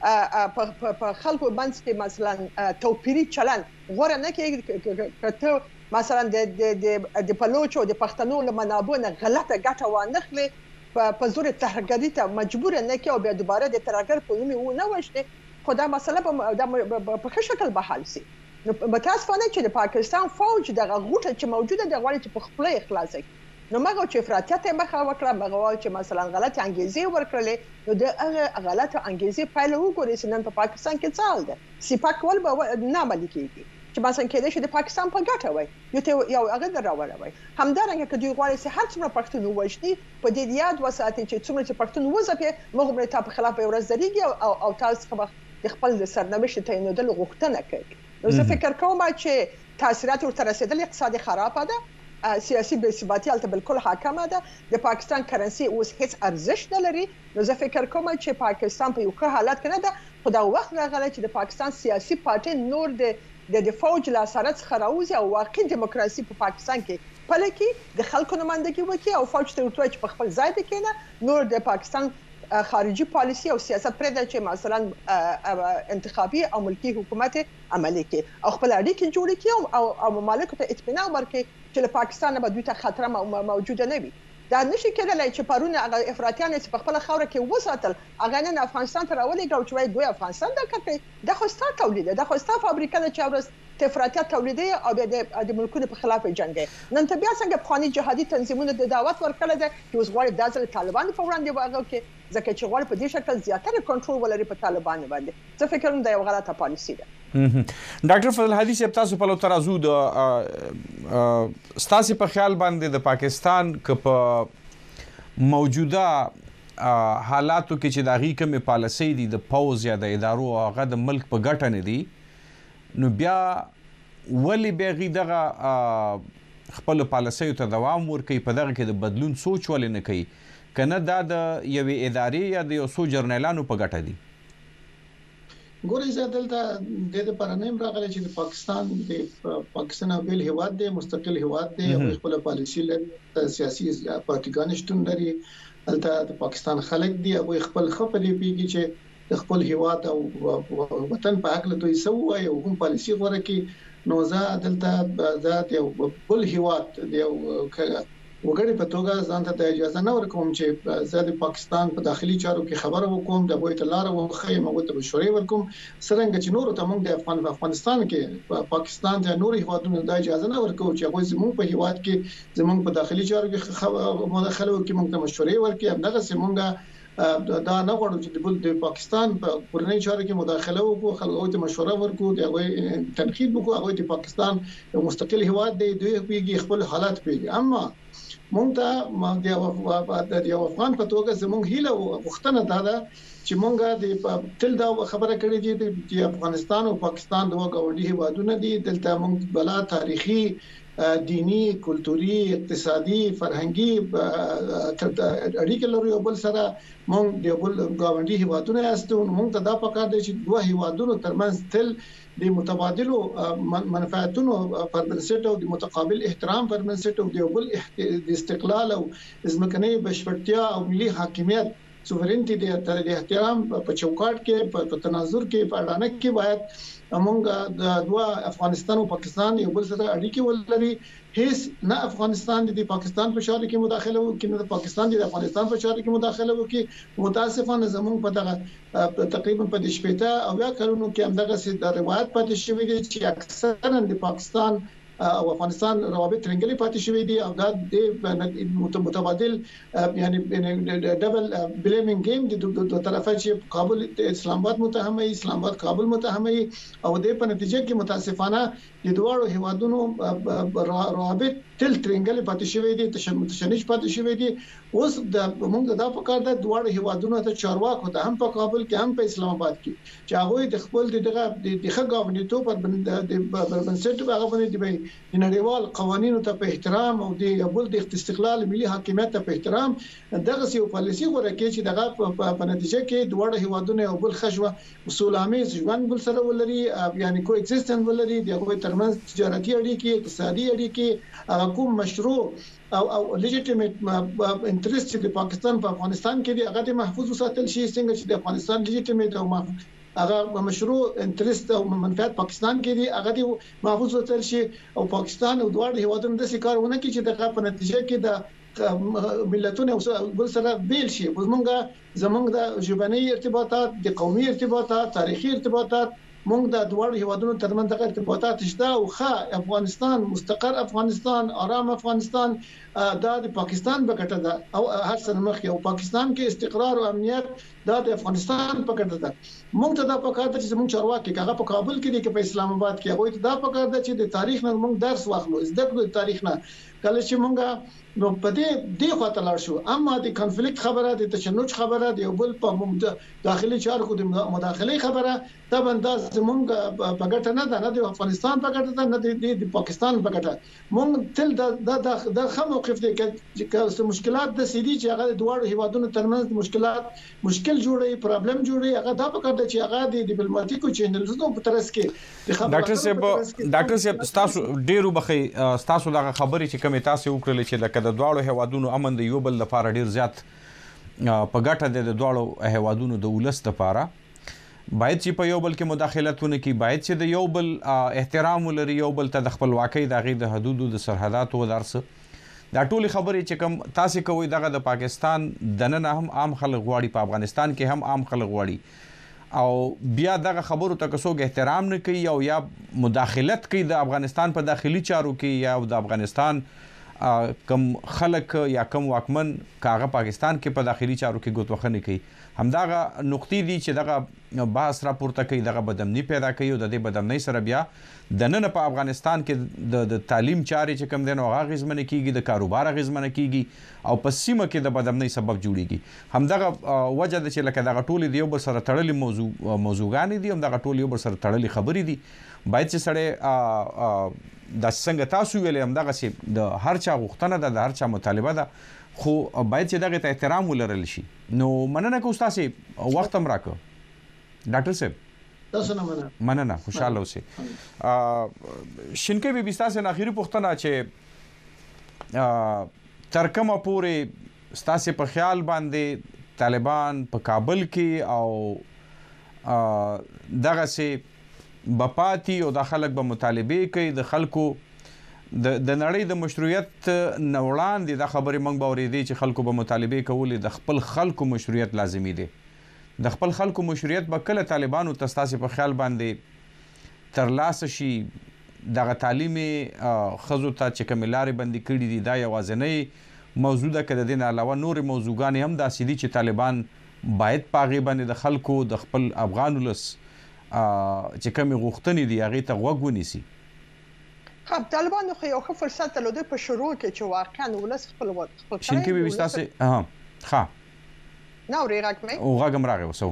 په خلکو باندې کې مثلا توپیری چلن غوړه نه کې کته مثلا د د پلوچو د پښتنو له منابع نه غلطه ګټه وانخلي په زور ترهګری ته مجبور نه کې او بیا دوباره د ترهګر په نوم و نه وشته خو دا مسله په ښه شکل به حل شي نو متاسفانه چې د پاکستان فوج دغه غوټه چې موجوده د غواړي چې په خپل اخلاص نو مګو چې افراطیت مخه وکړه مګو چې مثلا غلط انګیزي ورکړلې نو د هغه غلط انګیزي پایله وګورئ چې نن په پاکستان کې څال ده سپاک ول به نه عملي کیږي چې مثلا کېدای شي د پاکستان په ګټه وای یو ته یو هغه دراوړوي همدارنګه که دوی غواړي چې هر څومره پښتون ووجني په دې یاد وساتي چې څومره چې پښتون وځي موږ به تاسو په خلاف یو ورځ درېږي او او تاسو خبر د خپل سرنوشت تعینول غوښتنه کوي. نو زه فکر کوم چې تاثیرات ورته رسیدل، اقتصادي خرابه ده، سیاسي بې ثباتي هلته بالکل حاکمه ده، د پاکستان کرنسي اوس هیڅ ارزښت نه لري. نو زه فکر کوم چې پاکستان په یو ښه حالت کې نه ده، خو دا وخت راغلی چې د پاکستان سیاسي پارټي نور د د فوج له اسارت څخه راوځي او واقعي دیموکراسي په پاکستان کې پلی کړي، د خلکو نمائندګي وکړي او فوج ته ورته چې په خپل ځای کې کېنه. نور د پاکستان خارجي پالیسي او سیاست پرې ده چې مثلا انتخابي او ملکی حکومت عملي کړي او خپل اړیکې جوړې کړي او او ممالکو ته اطمینان ورکړي چې له پاکستان به دوی ته خطر موجوده نه وي. دا نشي کېدلی چې پرونه هغه افراطیان چې په خپل خوره کې وساتل هغه نن افغانستان ته راولېږي چې وایي دوی افغانستان دا کوي. دا خو ستا تولید ده، دا خو ستا فابریکه ده چې ورځ ته افراطیت تولیدوي او بیا د ملکونو په خلاف جنګي. نن ته بیا څنګه پخواني جهادي تنظیمونو د دعوت ورکړل ده چې اوس غواړي دا ځل طالبان په وړاندې واغو کې ځکه چې غواړي په دې شکل زیاتره کنټرول ولري په طالبان باندې. زه فکر کوم دا یو غلطه پالیسي ده. ډاکټر فضل هادي صاحب، تاسو په لور ترازو د ستاسو په خیال باندې د پاکستان ک په موجوده حالاتو کې چې د هغې کومې پالیسۍ دي د پوځ یا د ادارو هغه د ملک په ګټه نه دي، نو بیا ولې بیا هغې دغه خپلو پالیسیو ته دوام ورکوي، په دغه کې د بدلون سوچ ولې نه کوي، که نه دا د یوې ادارې یا د یو څو جرنیلانو په ګټه دي؟ ګورئ، زه دلته د دې لپاره نه یم راغلی چې د پاکستان د پاکستان یو بېل هیواد دی، مستقل هیواد دی او خپله پالیسي لري، سیاسي پارټیګانې شتون لري. هلته د پاکستان خلک دي، هغوی خپل ښه په دې پوهېږي چې د خپل هیواد او وطن په هکله دوی څه ووایي او کوم پالیسي غوره کړي. نو زه دلته زه د یو بل هیواد د یو وګړي په توګه ځان ته اجازه نه ورکوم چې زه د پاکستان په داخلي چارو کې خبره وکوم، د هغوی ته لاره وښیم، هغوی ته مشورې ورکوم، څرنګه چې نورو ته موږ د افغانستان کې پاکستان ته نورو هیوادونو دا اجازه نه ورکوو چې هغوی زموږ په هیواد کې زموږ په داخلي چارو کې مداخله وکړي، موږ ته مشورې ورکړي. همدغسې موږ دا نه غواړو چې د پاکستان په کورنۍ چارو کې مداخله وکړو، خلکو ته مشوره ورکړو، د هغوی تنقید وکړو. هغوی د پاکستان یو مستقل هیواد دی، دوی پوهېږي خپل حالات پوهېږي. اما مونږ ته د یو افغان په توګه زموږ هیله او غوښتنه دا ده چې مونږ د تل دا خبره کړې دي چې افغانستان او پاکستان دوه ګاونډي هیوادونه دي. دلته مونږ بلا تاریخي، دینی، کلتوري، اقتصادي، فرهنګي اړیکې لرو یو بل سره. مونږ د یو بل ګاونډي هیوادونه یاستو، نو مونږ ته دا پکار دی چې دوه هیوادونو ترمنځ تل د متبادلو منفعتونو پر بنسټ او د متقابل احترام پر بنسټ او د یو بل د استقلال او ځمکنۍ بشپړتیا او ملي حاکمیت سوورینټي د احترام په چوکاټ کې په تناظر کې په اډانه کې باید موږ د دوه افغانستان او پاکستان یو بل سره اړیکې ولري. هیڅ نه افغانستان د پاکستان په چارو کې مداخله وکړي، نه د پاکستان د افغانستان په چارو کې مداخله وکړي. متاسفانه زموږ په دغه تقریبا په دې شپېته او یا کلونو کې همدغه د روایت پاتې شوی دی چې اکثرا د پاکستان او افغانستان روابط رنګلي پاتې شوی دي او دا د متبادل یعنی ډبل بلیمینګ گیم د دوه طرفه چې کابل اسلام آباد متهمه، اسلام آباد کابل متهمه او د په نتیجه کې متاسفانه د دوه هیوادونو روابط تل ترنګلي پاتې شوی دي، تشنج پاتې شوی دي. اوس د موږ دا په کار د دوه هیوادونو ته چارواکو ته هم په کابل کې هم په اسلام آباد کې چې هغه د خپل دغه د خګاونډي تو پر د بنسټ هغه باندې د نړیوال قوانینو ته په احترام او د بل د استقلال ملي حاکمیت ته په احترام دغه یو پالیسي غوړه کې چې دغه په نتیجه کې دوه هیوادونه او بل خشوه اصولامي ژوند بل سره ولري، یعنی کو ایگزیستنس ولري، دغه ترمنځ تجارتي اړیکې، اقتصادي اړیکې، کوم مشروع او او لیجیټیمیټ انټرست چې د پاکستان په افغانستان کې دی هغه محفوظ وساتل شي، څنګه چې د افغانستان لیجیټیمیټ او هغه مشروع انټرست او منفعت پاکستان کې دی هغه دی محفوظ وساتل شي او پاکستان او دوه هیوادونو د سکارونه کې چې دغه په نتیجه کې د ملتونو بل سره بیل شي. زمونږ زمونږ د ژبني ارتباطات، د قومي ارتباطات، تاریخي ارتباطات، موږ د دوه هیوادونو ترمنځ د ارتباطات شته او ښه افغانستان، مستقر افغانستان، آرام افغانستان دا د پاکستان په ګټه ده او هر څه مخکې او پاکستان کې استقرار او امنیت دا د افغانستان په ګټه ده. موږ ته دا پکار ده چې موږ چارواکي هغه په کابل کې دي کې په اسلام آباد کې هغه ته دا پکار ده چې د تاریخ نه موږ درس واخلو، زده کړو د تاریخ نه. کله چې موږ نو په دې دې خواته لاړ شو. اما د کنفلیکټ خبره د تشنج خبره د یو بل په داخلي چارو د مداخله خبره طبعا دا زمونږ په ګټه نه ده، نه د افغانستان په ګټه ده، نه د پاکستان په ګټه. مونږ تل دا د د خه موقف دی چې مشکلات د سيدي چې هغه د دوه هیوادونو ترمنځ مشکلات مشکل جوړي پرابلم جوړي، هغه دا په کار چې هغه د ډیپلوماټیکو چینلونو په ترڅ کې ډاکټر صاحب ډاکټر صاحب تاسو ډیرو بخي تاسو دا خبرې چې کومه تاسو وکړل چې لکه د دوه هیوادونو امن د یو بل لپاره ډیر زیات په ګټه د دوه هیوادونو د ولس لپاره باید چې په یو بل کې مداخلتونه کوي، باید چې د یو بل احترام ولري، یو بل ته د خپلواکۍ د غي د حدودو د سرحداتو ودرسه. دا ټول خبرې چې کوم تاسو کوي دغه د پاکستان دننه هم عام خلک غواړي، په افغانستان کې هم عام خلک غواړي، او بیا دغه خبرو ته څوک احترام نه کوي او یا مداخلت کوي د افغانستان په داخلي چارو کې یا د افغانستان کم خلک یا کم واکمن کاغه پاکستان کې په داخلي چارو کې ګوتوخنه کوي. همداغه نقطې دي چې دغه بحث راپورته کوي، دغه بدامني پیدا کوي او د دې بدامنۍ سره بیا د نن په افغانستان کې د تعلیم چارې چې کم دین او هغه غزمنه کیږي، د کاروبار غزمنه کیږي او په سیمه کې د بدامنۍ سبب جوړیږي. همدغه وجه د چې لکه دغه ټولې دی یو بل سره تړلې موضوع موضوعګان دي، همدغه ټول یو بل سره تړلې خبرې دي. باید چې سړی د څنګه تاسو ویلې همدغه سي د هر چا غوښتنه ده، د هر چا مطالبه ده، خو باید چې دغه ته احترام ولرل شي. نو مننه کوم تاسو وخت هم راکو ډاکټر صاحب. تاسو نه مننه مننه خوشاله اوسئ. شینکې به تاسو نه اخیری پوښتنه چې تر کومه پورې تاسو په خیال باندې طالبان په کابل کې او دغه سي بپاتی او د خلک به مطالبه کوي، د خلکو د د نړۍ د مشروعیت نوړان دي. د خبرې مونږ باورې دي چې خلکو به مطالبه کولې د خپل خلکو مشروعیت لازمي دي. د خپل خلکو مشروعیت به کله طالبانو تاسو په خیال باندې ترلاسه شي. دغه تعلیمي خزو ته چې کوم لارې باندې کړي دي دا یوازنۍ موضوع ده، کده دین علاوه نور موضوعګان هم داسې دي چې طالبان باید پاغي باندې د خلکو د خپل افغان ولس چې کوم غوښتنې دي هغه ته غوږ ونیسي. خب طالبان خو یو ښه فرصت له دوی په شروع کې چې واقعا ولس خپل خپل شینکې به تاسو ها ښه نو ریغک مې او غاګم راغی وسو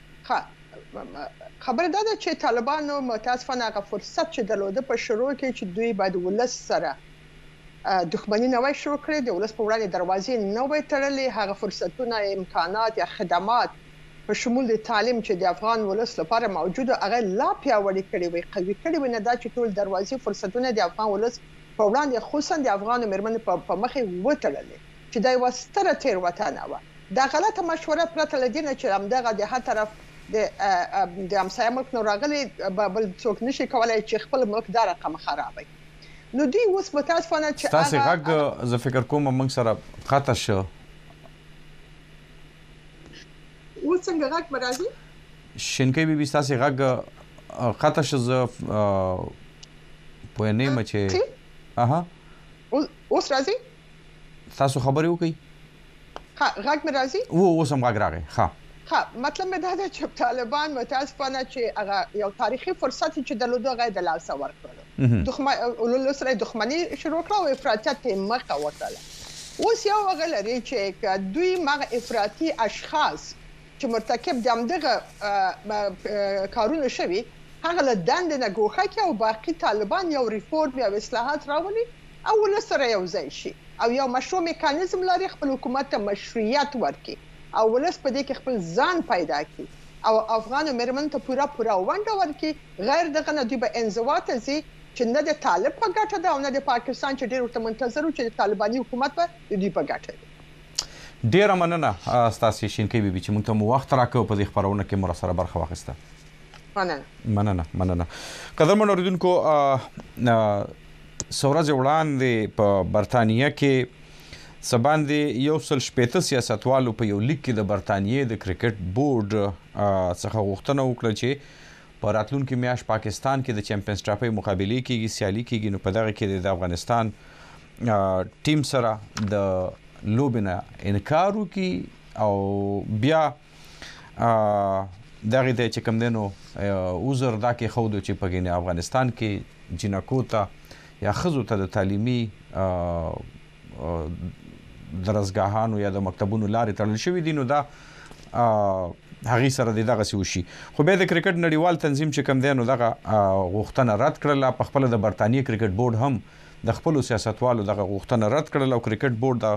ښه خبره ده چې طالبانو متاسفانه هغه فرصت چې درلوده په شروع کې چې دوی باید ولس سره دښمنی نه وای شروع کړي، د ولس په وړاندې دروازې نه وای تړلې، هغه فرصتونه امکانات یا خدمات په شمول د تعلیم چې د افغان ولس لپاره موجوده هغه لا پیاوړي کړي وي، قوي کړي وي. نه دا چې ټول دروازې فرصتونه د افغان ولس په وړاندې خصوصا د افغان مېرمنو په مخې وتړلې چې دا یو ستره تېروتنه وه. دا غلطه مشوره پرته له دې نه چې همدغه د هر طرف د د همسایه ملک نه راغلي بل څوک نشي کولی چې خپل ملک دا رقم خرابوي. نو دوی اوس متاسفانه چې تاسو غږ زه فکر کوم موږ سره قطع شو. و څنګه غږ مرادي شینکې بي بي تاسو غږ قطع شو. زه په نیمه چې اها اوس راځي تاسو خبرې وکړئ. ها غږ مرادي و اوس هم غږ راغی. ها ها مطلب مې دا دی چې طالبان متاسفانه چې هغه یو تاریخي فرصت چې درلوده هغه د لاسه ورکړل، دښمن ولول سره دښمني شروع کړه او افراطیت ته مخه وکړه. اوس یو هغه لري چې دوی مغه افراطي اشخاص چې مرتکب د همدغه کارونه شوي هغه له دندې نه ګوښه کړي او باقي طالبان یو ریفورم یا اصلاحات راولي او ولس سره یو ځای شي او یو مشروع میکانیزم لري خپل حکومت ته مشروعیت ورکړي او ولس په دې کې خپل ځان پیدا کړي او افغان مېرمنو ته پوره پوره ونډه ورکړي. غیر دغه نه دوی به انزوا ته ځي چې نه د طالب په ګټه ده او نه د پاکستان چې ډېر ورته منتظر و چې د طالباني حکومت به د دوی په ګټه وي. ډیره مننه ستاسو شینکې بیبي چې موږ ته مو وخت راکړ په دې خبرونه کې مو سره برخه واخیسته. مننه مننه مننه قدرمن اوریدونکو څورځ وړاندې په برتانیه کې سباندې یو سل شپېته سیاستوالو په یو لیک کې د برتانیې د کرکټ بورډ څخه غوښتنه وکړه چې په راتلونکي میاشت پاکستان کې د چمپیونز ټرافي مقابلې کېږي، سیالي کېږي، نو په دغه کې د افغانستان ټیم سره د لوبې نه انکار وکړي او بیا دغه ته چې کوم دی نو عذر دا کې ښودو چې په افغانستان کې جنکو ته یا ښځو ته د تعلیمي درسګاهانو یا د مکتبونو لارې تړل شوې دي نو دا هغه سره دغه سی وشي خو به د کرکټ نړیوال تنظیم چې کم دی نو دغه غوښتنه رد کړله په خپل د برتانیې کرکټ بورډ هم د خپل سیاستوالو دغه غوښتنه رد کړله او کرکټ بورډ د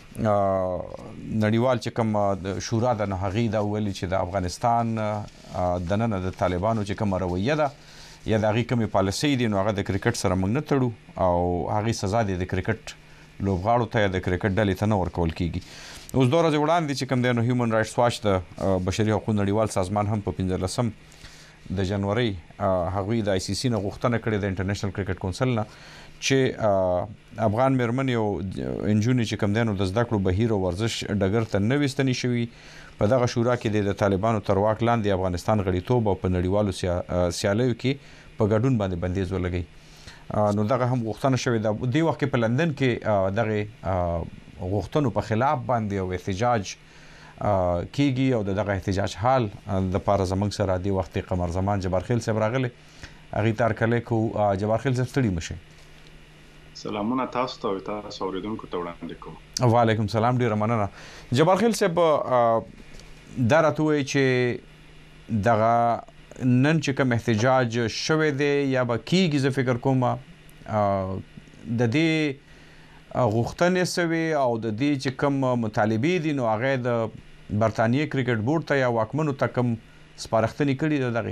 نړیوال چې کوم شورا د هغې دا ویلي چې د افغانستان دننه د طالبانو چې کومه رویه ده یا د هغې کومې پالیسۍ دي نو هغه د کرکټ سره موږ نه تړو او هغې سزا دی د کرکټ لوبغاړو ته یا د کرکټ ډلې ته نه ورکول کیږي اوس دوه ورځې وړاندې چې کوم دی نو هیومن رایټس واچ د بشري حقوقو نړیوال سازمان هم په پنځلسم د جنوري هغوی د آی سی سی نه غوښتنه کړې د انټرنیشنل کرکټ کونسل نه چې افغان میرمنې او نجونې چې کوم دی نو د زده کړو بهیر او ورزش ډګر ته نه ویستنې شوي په دغه شورا کې د طالبانو تر واک لاندې افغانستان غړیتوب او په نړیوالو سیالیو کې په ګډون باندې بندیز ولګوي نو دغه هم غوښتنه شوې ده دې وخت کې په لندن کې دغه غوښتنو په خلاف باندې او احتجاج کیږي او دغه احتجاج حال د پاره زمنګ سره دی وخت قمر زمان جبار خیل صاحب راغله اغه تار کله کو جبار خیل صاحب ستړي مشه سلامونه تاسو ته او تاسو اوریدونکو ته وړاندې کوم وعلیکم سلام ډیر مننه جبار خیل صاحب دا راته چې دغه نن چې کوم احتجاج شوه دی یا به کیږي زه فکر کوم د دې غوښتنې سوي او د دې چې کوم مطالبې دي نو هغه د برتانیې کرکټ بورډ ته یا واکمنو ته کوم سپارښتنې کړي دغه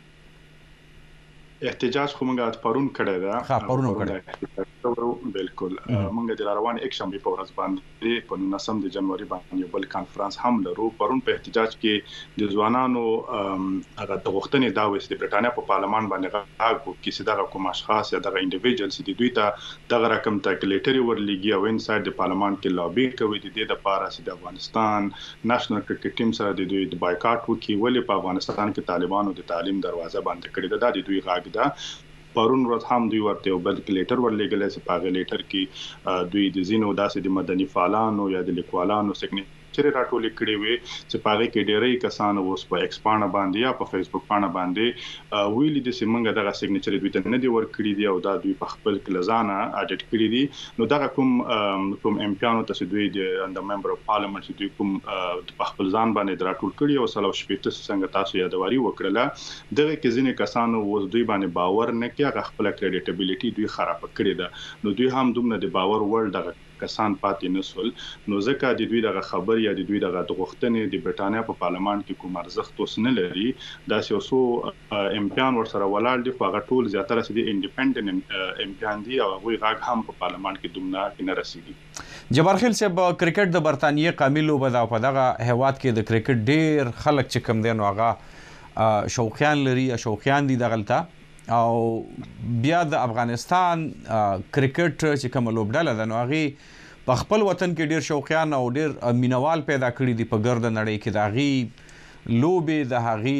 احتجاج خو موږ پرون کړی دا ها پرون کړی بالکل موږ د روان یک شنبه په ورځ باندې په نولسم د جنوري باندې بل کانفرنس هم لرو پرون په احتجاج کې د ځوانانو هغه د غوښتنې دا وې چې د برتانیا په پارلمان باندې غاګ کې چې دغه کوم اشخاص یا دغه انډیویډوالز دي دوی ته دغه رقم تکلیټري ورلګي او انساید د پارلمان کې لابي کوي د دې لپاره چې د افغانستان نېشنل کرکټ ټیم سره د دوی د بایکاټ وکړي ولې په افغانستان کې طالبانو د تعلیم دروازه بند کړې ده د دوی غاګ دا پرون ورځ هم دوی ورته یو بل لیټر ورلېږلی چې په هغه لیټر کې دوی د ځینو داسې د مدني فعالانو یا د لیکوالانو سیګنیچر راټولې کړې وي چې په هغه کې ډېری کسان اوس په ایکس پاڼه باندې یا په فیسبوک پاڼه باندې ویلي دي چې موږ دغه سیګنیچر دوی ته نه دی ورکړي دي او دا دوی په خپل کلزانه اډیټ کړي دي نو دغه کوم کوم امپیانو ته چې دوی د ممبر اف پارلیمنت چې دوی کوم په خپل ځان باندې راټول کړي او سلو شپږ څنګه تاسو یادواري وکړه دغه کې ځینې کسانو اوس دوی باندې باور نه کوي هغه خپل کریډیټیبিলিټي دوی خراب کړي ده نو دوی هم دومره د باور وړ دغه کسان پاتې نسول نو ځکه د دوی دغه خبر یا د دوی دغه غوښتنې د برتانیا په پارلمان کې کوم ارزښت اوس نه لري دا سیاسو امپیان ورسره ولاړ دي خو هغه ټول زیاتره چې د انډیپندنت امپیان دي او هغه غاګ هم په پارلمان کې دومره نه رسیږي جبار خیل صاحب کرکټ د برتانیې قامل وبدا په دغه هواد کې د کرکټ ډیر خلک چې کم دي نو هغه شوقیان لري شوقیان دي دغلطه او بیا د افغانستان کرکټ چې کوم لوبډاله ده نو هغه په خپل وطن کې ډیر شوقیان او ډیر مینوال پیدا کړی دي په ګرد نړۍ کې د هغه لوبې د هغه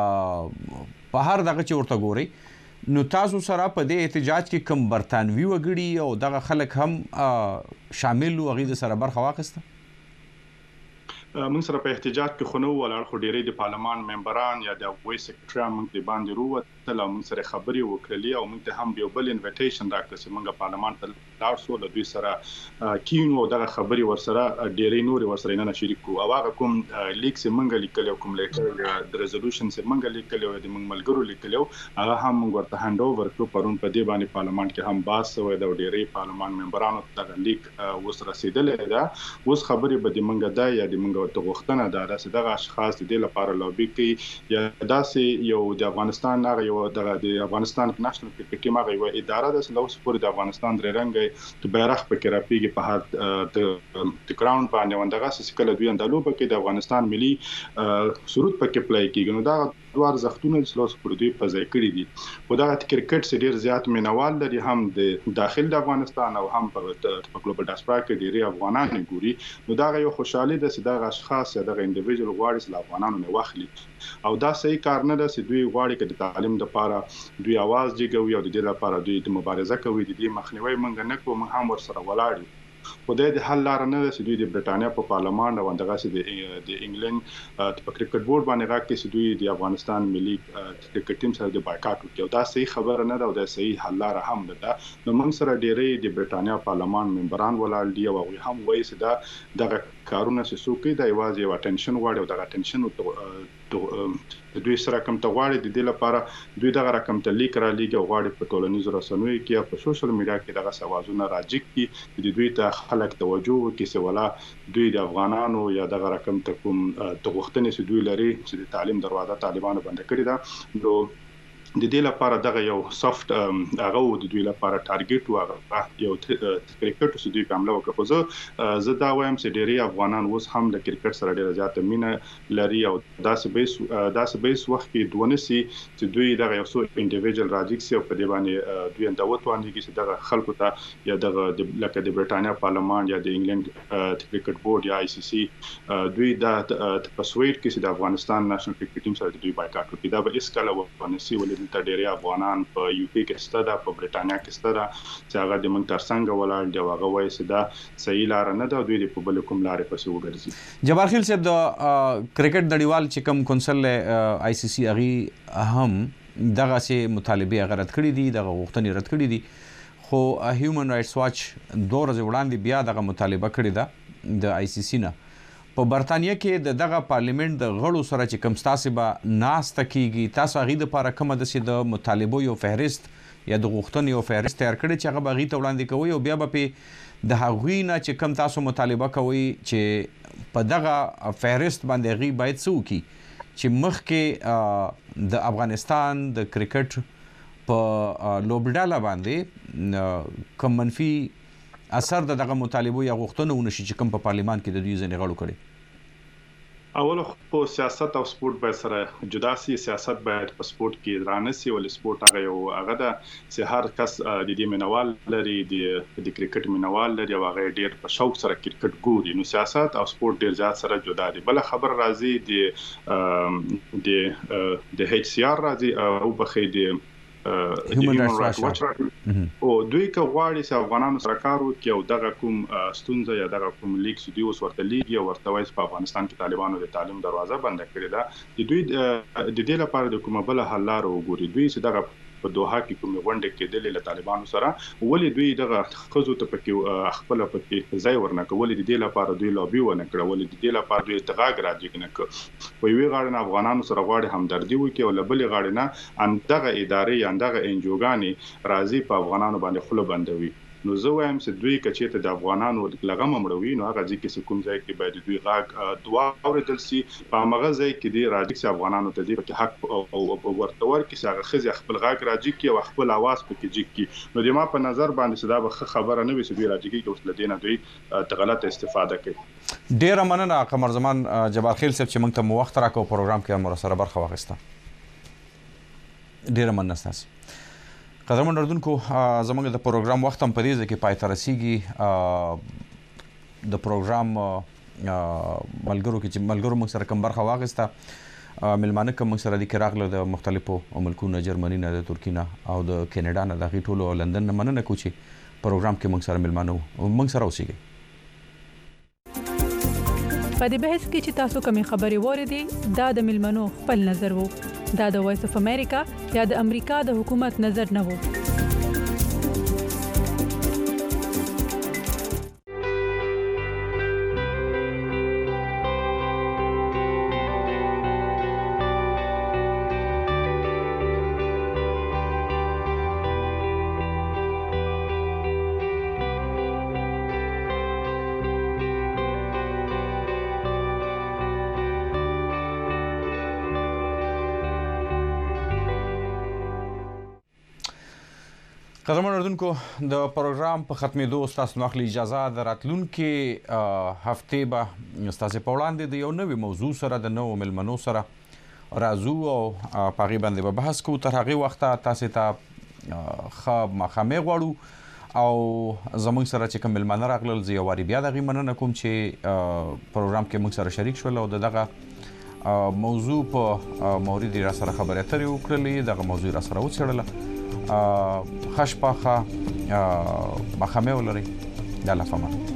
په هر دغه چې ورته ګوري نو تاسو سره په دې احتجاج کې کم برتانوي وګړي او دغه خلک هم شامل وو هغه سره برخه واخیسته موږ سره په احتجاج کې خنو ولاړ خو ډېری د پارلمان ممبران یا د وای سیکریټریان موږ د باندې وروتل او موږ سره خبرې وکړلې او موږ ته هم یو بل انویټیشن راکړ چې موږ پارلمان ته لاړ شو د دوی سره کینو دغه خبرې ورسره ډېری نور ورسره نه شریک او هغه کوم لیک چې موږ لیکل کوم لیټر د ریزولوشن چې موږ لیکل او د موږ ملګرو لیکل هغه هم موږ ورته هاند اوور کړو پرون په دې باندې پارلمان کې هم باس شوی د ډېری پارلمان ممبرانو ته لیک اوس رسیدلې ده اوس خبرې به د موږ د یا د موږ ته غوښتنه ده چې دغه اشخاص د دې لپاره لابي کوي یا داسې یو د افغانستان هغه یو د افغانستان نېشنل کرکټ ټیم هغه یو اداره ده چې لوس پورې د افغانستان درې رنګ د بیرغ په کې راپیږي په هر د ګراوند باندې وندغه چې کله دوی اندالو په کې د افغانستان ملي سرود په کې پلی کیږي نو دا دوار زختونه چې لوس پورې دوی په ځای کړی دي خو دا کرکټ چې ډیر زیات مینوال لري هم د داخل د افغانستان او هم په ګلوبل ډاسپورا کې ډیری افغانان ګوري نو دا یو خوشحالي ده چې دا خاص دغه انډیویډوال غواړي چې افغانانو نه واخلي او دا صحیح کار نه ده چې دوی غواړي چې د تعلیم لپاره دوی आवाज جګوي او د دې لپاره دوی د مبارزه کوي د دې مخنیوي منګ نه کوم هم ورسره ولاړ خو د حل لار نه ده چې دوی د برټانیا په پارلمان او دغه چې د انګلند په کرکټ بورډ باندې راکې چې دوی د افغانستان ملي کرکټ ټیم سره د بایکاټ وکړي. دا صحیح خبره نه ده او دا صحیح حل لار هم نه ده. نو موږ سره ډېری د برټانیا پارلمان ممبران ولاړ دي او هغه هم وایي چې دا دغه کارونه چې څوک کوي دا یوازې یو اټینشن غواړي او دغه اټینشن د دوی سره کوم ته غواړي د دې لپاره دوی دغه رقم ته لیک را لېږي غواړي په ټولنیزو رسنیو کې او په سوشل میډیا کې دغه سوازونه راجګ کی د دوی ته خلک توجه وکړي چې ولا دوی د افغانانو یا دغه رقم ته کوم توغښتنې چې دوی لري چې د تعلیم دروازه طالبانو بند کړی دا. نو د دې لپاره دغه یو سافت هغه د دوی لپاره ټارګټ او هغه یو کرکټ چې دوی په عمله وکړي. خو زه زه دا وایم چې ډېری افغانان اوس هم د کرکټ سره ډېره زیاته مینه لري او داسې بیس داسې بیس وخت کې دونسي چې دوی دغه یو څو انډیویډوال راځي چې په دې باندې دوی اندوت باندې کې چې دغه خلکو ته یا دغه لکه د برټانیا پارلمان یا د انګلند کرکټ بورډ یا آی سی سی دوی دا پسویډ کې چې د افغانستان نېشنل کرکټ ټیم سره دوی بایکاټ وکړي. دا به اس کله ونسي ولې د ډېری افغانان په یو پی کې ستدا په برټانیا کې ستدا چې هغه د موږ تر څنګه ولاړ دی هغه وایي چې دا صحیح لار نه ده دوی په بل کوم لارې پسې وګرځي. جبار خیل صاحب د کرکټ نړیوال چې کوم کونسل آی سی سی اغي هم دغه سي مطالبه غرض کړی دي دغه غوښتنې رد کړی دي خو هیومن رائټس واچ دوه ورځې وړاندې بیا دغه مطالبه کړی ده د آی سی سی نه په برتانیا کې د دغه پارلیمنت د غړو سره چې کوم ستاسو به ناسته کیږي تاسو هغه د لپاره کومه د سید مطالبه یو فهرست یا د غوښتنې یو فهرست تیار کړی چې هغه به غي وړاندې کوي او بیا به په د هغوی نه چې کوم تاسو مطالبه کوي چې په دغه فهرست باندې غي باید څه وکړي چې مخکې د افغانستان د کرکټ په لوبډاله باندې کوم منفي اثر دغه مطالبه یا غوښتنه ونشي چې کوم په پارلیمان کې د دوی ځنې غړو کړي. اول خو سیاست او سپورت به سره جدا سي. سیاست باید په سپورت کې درانه سي ولې سپورت هغه یو هغه د چې هر کس د دې منوال لري د د کرکټ منوال لري او هغه ډیر په شوق سره کرکټ ګوري. نو سیاست او سپورت ډیر زیات سره جدا دي. بل خبر راځي د د د ایچ سی آر راځي او بخې د هیومن رائټس واچ او دوی که غواړي چې افغانانو سره کار وکړي او دغه کوم ستونزه یا دغه کوم لیک چې دوی اوس ورته لیږي او ورته وایي په افغانستان کې طالبانو د تعلیم دروازه بند کړې ده د دوی د دې لپاره د کومه بل حل لار وګوري. دوی چې دغه په دوحه کې کوم غونډه کېدلې له طالبانو سره ولې دوی دغه خزو ته پکې خپل پکې ځای ورنکړ ولې د دې لپاره دوی لابي ونه کړ ولې د دې لپاره دوی اتغاق راځي نه کړ په یوې غاړه نه افغانانو سره غواړي همدردي وکړي او بلې غاړه نه ان دغه ادارې یا دغه انجوګانې راځي په افغانانو باندې خله بندوي. نو زه وایم چې دوی کچې ته د افغانانو لغم مړوي نو هغه ځکه چې کوم ځای کې باید دوی غاګ دوا اوریدل سي په هغه ځای کې دی راځي چې افغانانو ته دې په حق او ورتور کې چې هغه خزي خپل غاګ راځي کې او خپل आवाज پکې جګ کې. نو د ما په نظر باندې صدا به خبره نه وي چې دوی راځي کې اوس لدینه دوی ته غلطه استفاده کوي. ډیر مننه قمر زمان جبار خیل صاحب چې موږ ته مو وخت راکو پروګرام کې مر سره برخه واخیسته. ډیر مننه تاسو. قدرمن اردوونکو زموږ د پروګرام وخت هم په دې ځکه پای ته رسیږي. د پروګرام ملګرو کې چې ملګرو موږ سره کوم برخه واخیسته ملمانه کوم سره د راغله د مختلفو ملکونو جرمني نه د ترکیه نه او د کینیډا نه د غیټولو لندن نه مننه کوم چې پروګرام کې موږ سره ملمانه موږ سره اوسېږي. په دې بحث کې چې تاسو کومې خبرې وریدي دا د ملمنو خپل نظر وو دا د وایس اف امریکا یا د امریکا د حکومت نظر نه وو. قدرمن اردوونکو د پروګرام په ختمېدو ستاسو نو اخلي اجازه د راتلونکي هفته به ستاسو په وړاندې د یو نوې موضوع سره د نوو ملمنو سره راځو او په هغې باندې به بحث کوو. تر هغې وخته تاسو ته ښه ماښامۍ غواړو او زموږ سره چې کوم ملمانه راغلل زه یو وارې بیا د هغې مننه کوم چې پروګرام کې موږ سره شریک شول او د دغه موضوع په مورد یې را سره خبرې اترې وکړلې دغه موضوع را سره وڅېړله. ښه شپه ښه ماښامۍ ولرئ. د الله په امان.